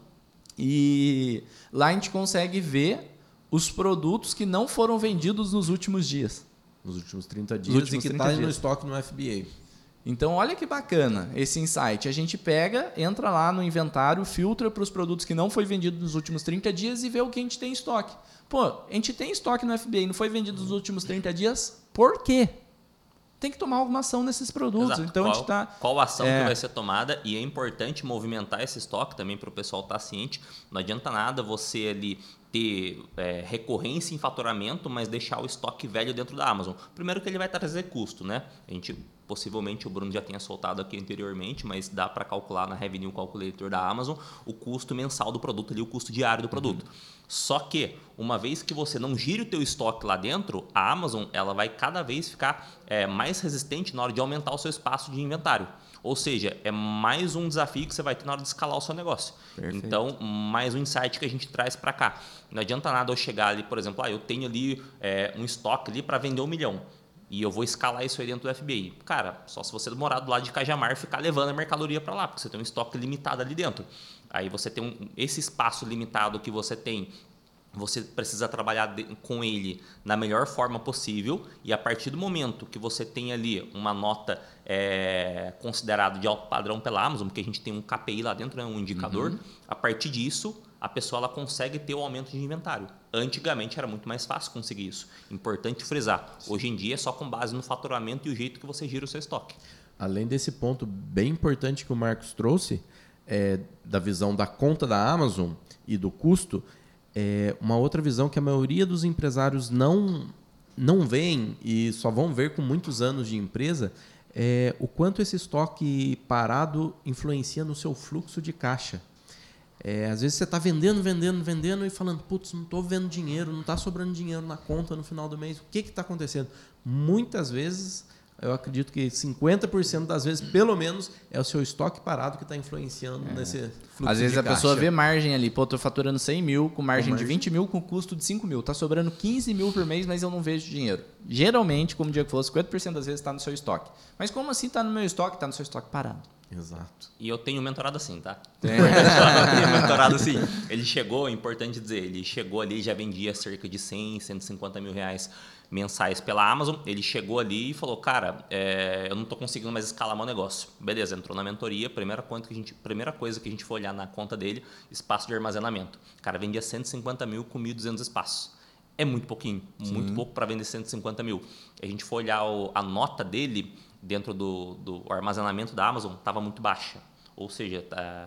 e lá a gente consegue ver os produtos que não foram vendidos nos últimos dias. Nos últimos trinta dias nos últimos e que está no estoque no F B A. Então, olha que bacana esse insight. A gente pega, entra lá no inventário, filtra para os produtos que não foi vendido nos últimos trinta dias e vê o que a gente tem em estoque. Pô, a gente tem estoque no F B A e não foi vendido nos últimos trinta dias, por quê? Tem que tomar alguma ação nesses produtos. Exato. Então, qual, a gente tá, qual ação é... que vai ser tomada? E é importante movimentar esse estoque também para o pessoal estar ciente. Não adianta nada você ali ter é, recorrência em faturamento, mas deixar o estoque velho dentro da Amazon. Primeiro que ele vai trazer custo, né? A gente, possivelmente o Bruno já tenha soltado aqui anteriormente, mas dá para calcular na Revenue Calculator da Amazon o custo mensal do produto ali, o custo diário do produto. Uhum. Só que, uma vez que você não gire o teu estoque lá dentro, a Amazon ela vai cada vez ficar é, mais resistente na hora de aumentar o seu espaço de inventário. Ou seja, é mais um desafio que você vai ter na hora de escalar o seu negócio. Perfeito. Então, mais um insight que a gente traz para cá. Não adianta nada eu chegar ali, por exemplo, ah, eu tenho ali é, um estoque ali para vender um milhão. E eu vou escalar isso aí dentro do F B I. Cara, só se você morar do lado de Cajamar e ficar levando a mercadoria para lá, porque você tem um estoque limitado ali dentro. Aí você tem um, esse espaço limitado que você tem, você precisa trabalhar de, com ele na melhor forma possível e a partir do momento que você tem ali uma nota é, considerada de alto padrão pela Amazon, porque a gente tem um K P I lá dentro, né, um indicador, uhum. A partir disso a pessoa ela consegue ter o aumento de inventário. Antigamente era muito mais fácil conseguir isso. Importante frisar. Sim. Hoje em dia é só com base no faturamento e o jeito que você gira o seu estoque. Além desse ponto bem importante que o Marcos trouxe, é, da visão da conta da Amazon e do custo, é uma outra visão que a maioria dos empresários não, não veem e só vão ver com muitos anos de empresa, é o quanto esse estoque parado influencia no seu fluxo de caixa. É, às vezes você está vendendo, vendendo, vendendo e falando, putz, não estou vendo dinheiro, não está sobrando dinheiro na conta no final do mês. O que está acontecendo? Muitas vezes, eu acredito que cinquenta por cento das vezes, pelo menos, é o seu estoque parado que está influenciando é. nesse fluxo. Às vezes de a caixa. pessoa vê margem ali, pô, estou faturando cem mil com margem, com margem de vinte mil com custo de cinco mil. Está sobrando quinze mil por mês, mas eu não vejo dinheiro. Geralmente, como o Diego falou, cinquenta por cento das vezes está no seu estoque. Mas como assim está no meu estoque? Está no seu estoque parado. Exato. E eu tenho mentorado assim, tá? É. Eu tenho mentorado assim. Ele chegou, é importante dizer, ele chegou ali, já vendia cerca de cem, cento e cinquenta mil reais mensais pela Amazon. Ele chegou ali e falou, cara, é, eu não estou conseguindo mais escalar meu negócio. Beleza, entrou na mentoria, primeira, conta que a gente, primeira coisa que a gente foi olhar na conta dele, espaço de armazenamento. O cara vendia cento e cinquenta mil com mil e duzentos espaços. É muito pouquinho, Sim. muito pouco para vender cento e cinquenta mil. A gente foi olhar o, a nota dele dentro do, do armazenamento da Amazon, estava muito baixa. Ou seja,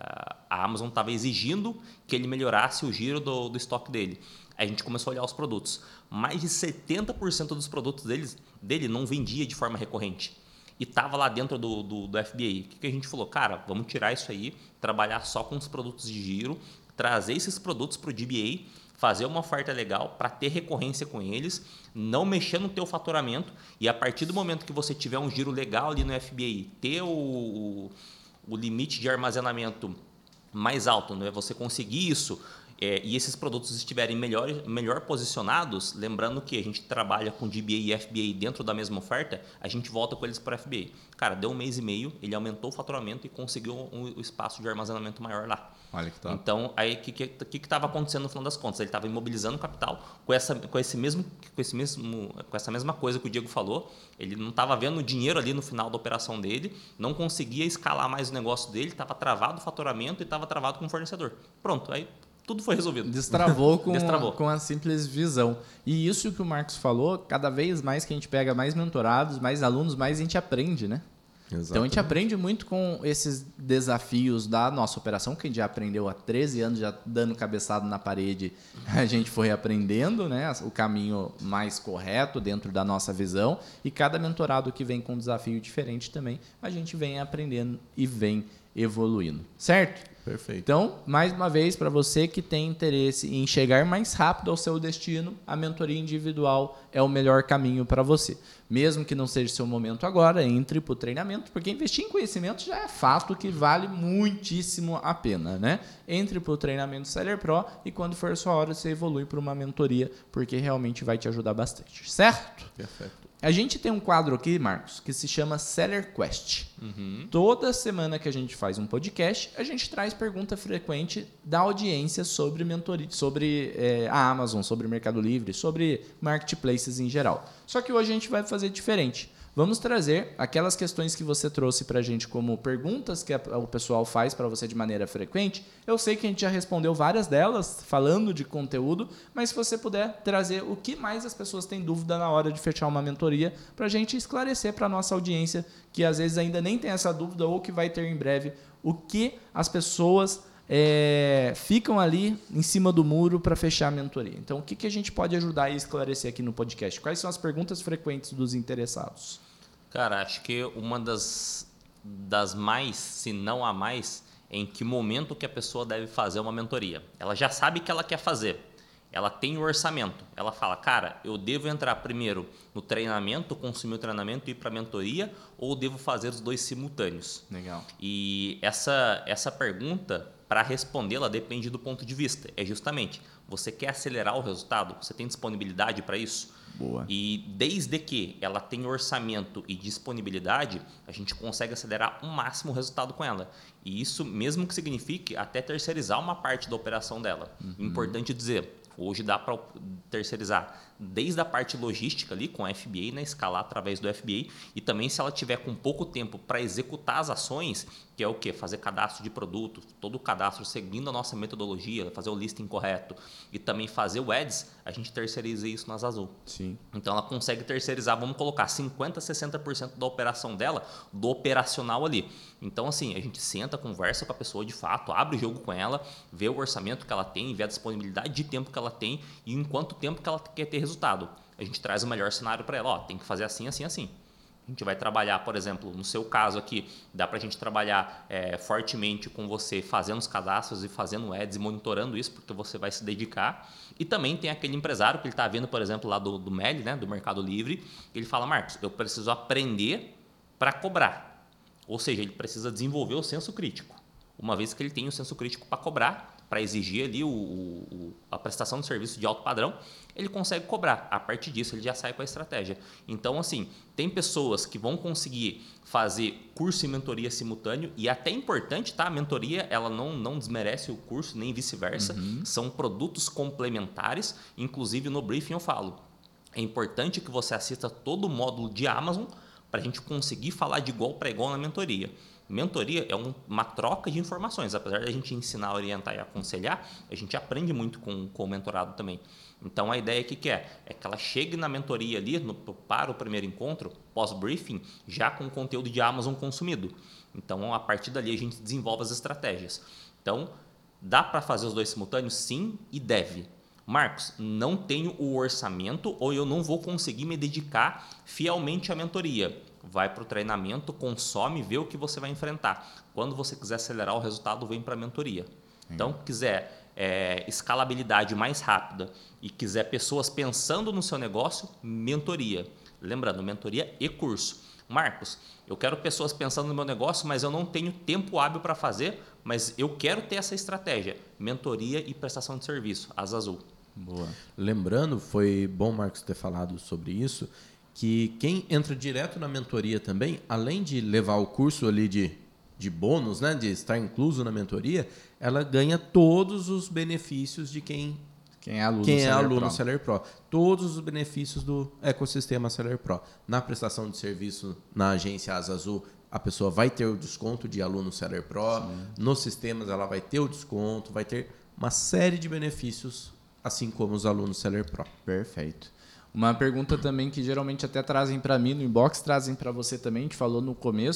a Amazon estava exigindo que ele melhorasse o giro do, do estoque dele. Aí a gente começou a olhar os produtos. Mais de setenta por cento dos produtos deles, dele não vendia de forma recorrente. E estava lá dentro do, do, do F B A. O que, que a gente falou? Cara, vamos tirar isso aí, trabalhar só com os produtos de giro, trazer esses produtos para o D B A, fazer uma oferta legal para ter recorrência com eles, não mexer no teu faturamento e a partir do momento que você tiver um giro legal ali no F B A, ter o, o, o limite de armazenamento mais alto, né? Você conseguir isso é, e esses produtos estiverem melhor, melhor posicionados, lembrando que a gente trabalha com D B A e F B A dentro da mesma oferta, a gente volta com eles para o F B A. Cara, deu um mês e meio, ele aumentou o faturamento e conseguiu um, um espaço de armazenamento maior lá. Olha que top. Então, aí o que que que estava acontecendo no final das contas? Ele estava imobilizando capital com essa, com esse mesmo, com esse mesmo, com essa mesma coisa que o Diego falou. Ele não estava vendo dinheiro ali no final da operação dele, não conseguia escalar mais o negócio dele, estava travado o faturamento e estava travado com o fornecedor. Pronto, aí tudo foi resolvido. Destravou com, Destravou. com a simples visão. E isso que o Marcos falou, cada vez mais que a gente pega mais mentorados, mais alunos, mais a gente aprende, né? Exatamente. Então a gente aprende muito com esses desafios da nossa operação, que a gente já aprendeu há treze anos, já dando cabeçada na parede, a gente foi aprendendo, né, o caminho mais correto dentro da nossa visão, e cada mentorado que vem com um desafio diferente também, a gente vem aprendendo e vem evoluindo, certo? Perfeito. Então, mais uma vez, para você que tem interesse em chegar mais rápido ao seu destino, a mentoria individual é o melhor caminho para você. Mesmo que não seja seu momento agora, entre para o treinamento, porque investir em conhecimento já é fato que vale muitíssimo a pena, né? Entre para o treinamento Seller Pro e quando for sua hora, você evolui para uma mentoria, porque realmente vai te ajudar bastante, certo? Perfeito. A gente tem um quadro aqui, Marcos, que se chama Seller Quest. Uhum. Toda semana que a gente faz um podcast, a gente traz pergunta frequente da audiência sobre mentoria, sobre é, a Amazon, sobre o Mercado Livre, sobre marketplaces em geral. Só que hoje a gente vai fazer diferente. Vamos trazer aquelas questões que você trouxe para a gente como perguntas que a, o pessoal faz para você de maneira frequente. Eu sei que a gente já respondeu várias delas falando de conteúdo, mas se você puder trazer o que mais as pessoas têm dúvida na hora de fechar uma mentoria, para a gente esclarecer para a nossa audiência, que às vezes ainda nem tem essa dúvida ou que vai ter em breve, o que as pessoas é, ficam ali em cima do muro para fechar a mentoria. Então, o que, que a gente pode ajudar e esclarecer aqui no podcast? Quais são as perguntas frequentes dos interessados? Cara, acho que uma das, das mais, se não a mais, é em que momento que a pessoa deve fazer uma mentoria. Ela já sabe que ela quer fazer. Ela tem o orçamento. Ela fala, cara, eu devo entrar primeiro no treinamento, consumir o treinamento e ir para a mentoria, ou devo fazer os dois simultâneos? Legal. E essa, essa pergunta, para respondê-la, depende do ponto de vista. É justamente, você quer acelerar o resultado? Você tem disponibilidade para isso? Boa. E desde que ela tem orçamento e disponibilidade, a gente consegue acelerar o máximo o resultado com ela. E isso mesmo que signifique até terceirizar uma parte da operação dela. Uhum. Importante dizer, hoje dá para terceirizar desde a parte logística ali com a F B A, né, escalar através do F B A, e também se ela tiver com pouco tempo para executar as ações, que é o quê? Fazer cadastro de produto, todo o cadastro seguindo a nossa metodologia, fazer o listing correto e também fazer o Ads, a gente terceiriza isso nas Azul. Sim. Então ela consegue terceirizar, vamos colocar cinquenta, sessenta por cento da operação dela, do operacional ali. Então assim, a gente senta, conversa com a pessoa de fato, abre o jogo com ela, vê o orçamento que ela tem, vê a disponibilidade de tempo que ela tem e em quanto tempo que ela quer ter resultado. A gente traz o melhor cenário para ela, ó, tem que fazer assim, assim, assim. A gente vai trabalhar, por exemplo, no seu caso aqui, dá para a gente trabalhar é, fortemente com você fazendo os cadastros e fazendo ads e monitorando isso, porque você vai se dedicar. E também tem aquele empresário que ele está vendo, por exemplo, lá do, do M E L, né, do Mercado Livre, ele fala, Marcos, eu preciso aprender para cobrar. Ou seja, ele precisa desenvolver o senso crítico. Uma vez que ele tem o senso crítico para cobrar, para exigir ali o, o, a prestação de serviço de alto padrão, ele consegue cobrar. A partir disso, ele já sai com a estratégia. Então, assim, tem pessoas que vão conseguir fazer curso e mentoria simultâneo, e até importante, tá? A mentoria, ela não, não desmerece o curso, nem vice-versa. Uhum. São produtos complementares. Inclusive, no briefing eu falo, é importante que você assista todo o módulo de Amazon para a gente conseguir falar de igual para igual na mentoria. Mentoria é um, uma troca de informações. Apesar de a gente ensinar, orientar e aconselhar, a gente aprende muito com, com o mentorado também. Então, a ideia aqui que é, é que ela chegue na mentoria ali, no, para o primeiro encontro, pós-briefing, já com o conteúdo de Amazon consumido. Então, a partir dali, a gente desenvolve as estratégias. Então, dá para fazer os dois simultâneos? Sim, e deve. Marcos, não tenho o orçamento ou eu não vou conseguir me dedicar fielmente à mentoria. Vai para o treinamento, consome, vê o que você vai enfrentar. Quando você quiser acelerar o resultado, vem para a mentoria. Então, quiser é, escalabilidade mais rápida e quiser pessoas pensando no seu negócio, mentoria. Lembrando, mentoria e curso. Marcos, eu quero pessoas pensando no meu negócio, mas eu não tenho tempo hábil para fazer, mas eu quero ter essa estratégia. Mentoria e prestação de serviço, Asa Azul. Boa. Lembrando, foi bom, Marcos, ter falado sobre isso, que quem entra direto na mentoria também, além de levar o curso ali de, de bônus, né, de estar incluso na mentoria, ela ganha todos os benefícios de quem, quem é aluno, quem Seller, é aluno Pro. Seller Pro. Todos os benefícios do ecossistema Seller Pro. Na prestação de serviço na agência Asa Azul, a pessoa vai ter o desconto de aluno Seller Pro. Sim. Nos sistemas ela vai ter o desconto, vai ter uma série de benefícios, assim como os alunos Seller Pro. Perfeito. Uma pergunta também que geralmente até trazem para mim no inbox, trazem para você também, a gente falou no começo,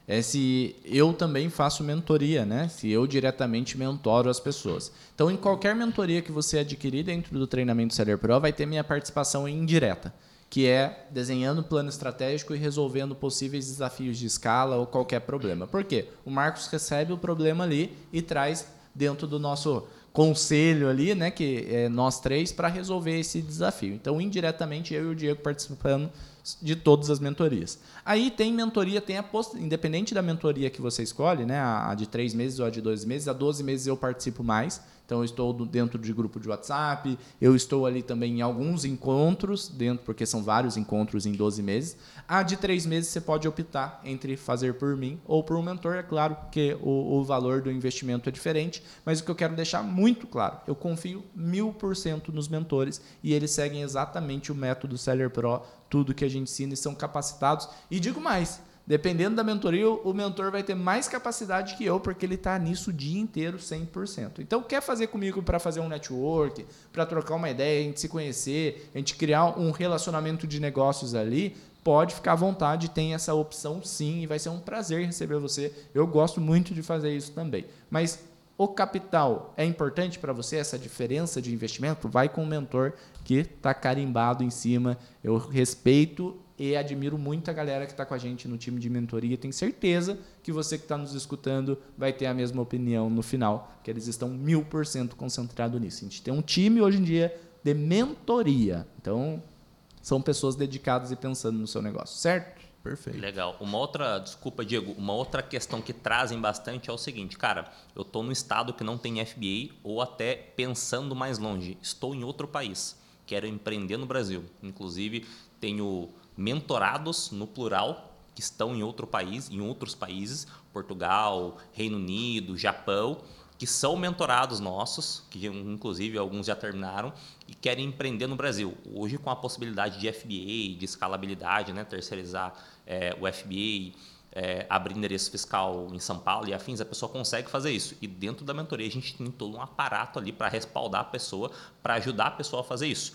é se eu também faço mentoria, né? Se eu diretamente mentoro as pessoas. Então, em qualquer mentoria que você adquirir dentro do treinamento Seller Pro, vai ter minha participação indireta, que é desenhando plano estratégico e resolvendo possíveis desafios de escala ou qualquer problema. Por quê? O Marcos recebe o problema ali e traz dentro do nosso conselho ali, né, que é nós três, para resolver esse desafio. Então, indiretamente, eu e o Diego participando de todas as mentorias. Aí tem mentoria, tem a post... independente da mentoria que você escolhe, né, a de três meses ou a de dois meses, a doze meses eu participo mais. Então, eu estou dentro de grupo de WhatsApp, eu estou ali também em alguns encontros, dentro, porque são vários encontros em doze meses. A de três meses você pode optar entre fazer por mim ou por um mentor, é claro que o, o valor do investimento é diferente, mas o que eu quero deixar muito claro, eu confio mil por cento nos mentores e eles seguem exatamente o método Seller Pro, tudo que a gente ensina e são capacitados. E digo mais, dependendo da mentoria, o mentor vai ter mais capacidade que eu, porque ele está nisso o dia inteiro, cem por cento. Então, quer fazer comigo para fazer um network, para trocar uma ideia, a gente se conhecer, a gente criar um relacionamento de negócios ali, pode ficar à vontade, tem essa opção sim, e vai ser um prazer receber você. Eu gosto muito de fazer isso também. Mas o capital é importante para você, essa diferença de investimento? Vai com um mentor que está carimbado em cima. Eu respeito e admiro muito a galera que está com a gente no time de mentoria. Tenho certeza que você que está nos escutando vai ter a mesma opinião no final, que eles estão mil por cento concentrados nisso. A gente tem um time hoje em dia de mentoria. Então, são pessoas dedicadas e pensando no seu negócio, certo? Perfeito. Legal. Uma outra, desculpa, Diego, uma outra questão que trazem bastante é o seguinte, cara, eu estou num estado que não tem F B A ou até pensando mais longe, estou em outro país, quero empreender no Brasil. Inclusive, tenho mentorados, no plural, que estão em outro país, em outros países, Portugal, Reino Unido, Japão, que são mentorados nossos, que inclusive alguns já terminaram, e querem empreender no Brasil. Hoje, com a possibilidade de F B A, de escalabilidade, né, terceirizar é, o F B A, é, abrir endereço fiscal em São Paulo e afins, a pessoa consegue fazer isso. E dentro da mentoria, a gente tem todo um aparato ali para respaldar a pessoa, para ajudar a pessoa a fazer isso.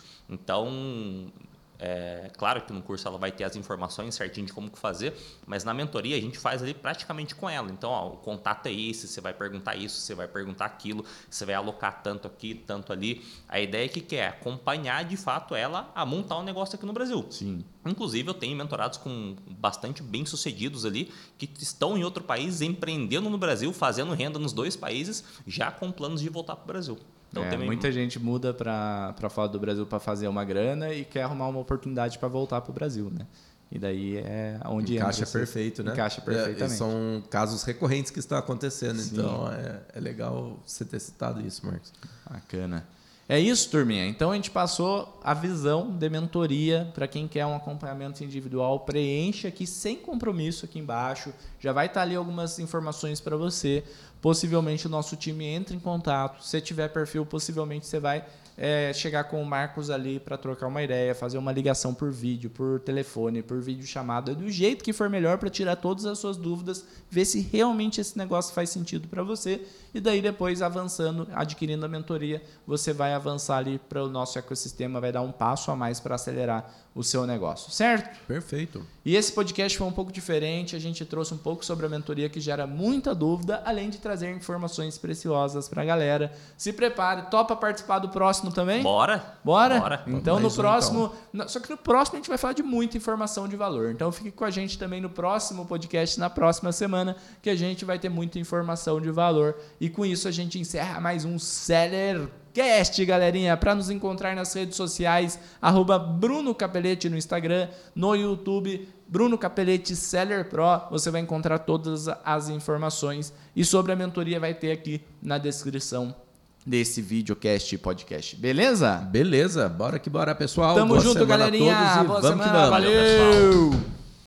Então, é claro que no curso ela vai ter as informações certinho de como fazer, mas na mentoria a gente faz ali praticamente com ela. Então, ó, o contato é esse, você vai perguntar isso, você vai perguntar aquilo, você vai alocar tanto aqui, tanto ali. A ideia é que quer acompanhar de fato ela a montar um negócio aqui no Brasil. Sim. Inclusive, eu tenho mentorados com bastante bem-sucedidos ali, que estão em outro país, empreendendo no Brasil, fazendo renda nos dois países, já com planos de voltar para o Brasil. Então, é, tem... Muita gente muda para fora do Brasil para fazer uma grana e quer arrumar uma oportunidade para voltar para o Brasil, né? E daí é onde encaixa entra, perfeito, né? Encaixa perfeitamente. É, são casos recorrentes que estão acontecendo, Sim. Então é, é legal você ter citado isso, Marcos. Bacana. É isso, turminha. Então a gente passou a visão de mentoria para quem quer um acompanhamento individual. Preencha aqui sem compromisso aqui embaixo. Já vai estar ali algumas informações para você. Possivelmente o nosso time entra em contato. Se tiver perfil, possivelmente você vai é, chegar com o Marcos ali para trocar uma ideia, fazer uma ligação por vídeo, por telefone, por videochamada, do jeito que for melhor para tirar todas as suas dúvidas, ver se realmente esse negócio faz sentido para você. E daí depois, avançando, adquirindo a mentoria, você vai avançar ali para o nosso ecossistema, vai dar um passo a mais para acelerar o seu negócio, certo? Perfeito. E esse podcast foi um pouco diferente, a gente trouxe um pouco sobre a mentoria que gera muita dúvida, além de trazer informações preciosas para a galera. Se prepare, topa participar do próximo também? Bora! Bora? Bora. Então, Mais no um, próximo... então. Só que no próximo a gente vai falar de muita informação de valor. Então, fique com a gente também no próximo podcast, na próxima semana, que a gente vai ter muita informação de valor. E com isso a gente encerra mais um Sellercast, galerinha. Para nos encontrar nas redes sociais, arroba Bruno Capelletti no Instagram, no YouTube, Bruno Capelletti Seller Pro. Você vai encontrar todas as informações. E sobre a mentoria vai ter aqui na descrição desse videocast e podcast. Beleza? Beleza. Bora que bora, pessoal. Tamo Boa junto, semana galerinha. a todos e Boa vamos semana. que vamos. Valeu.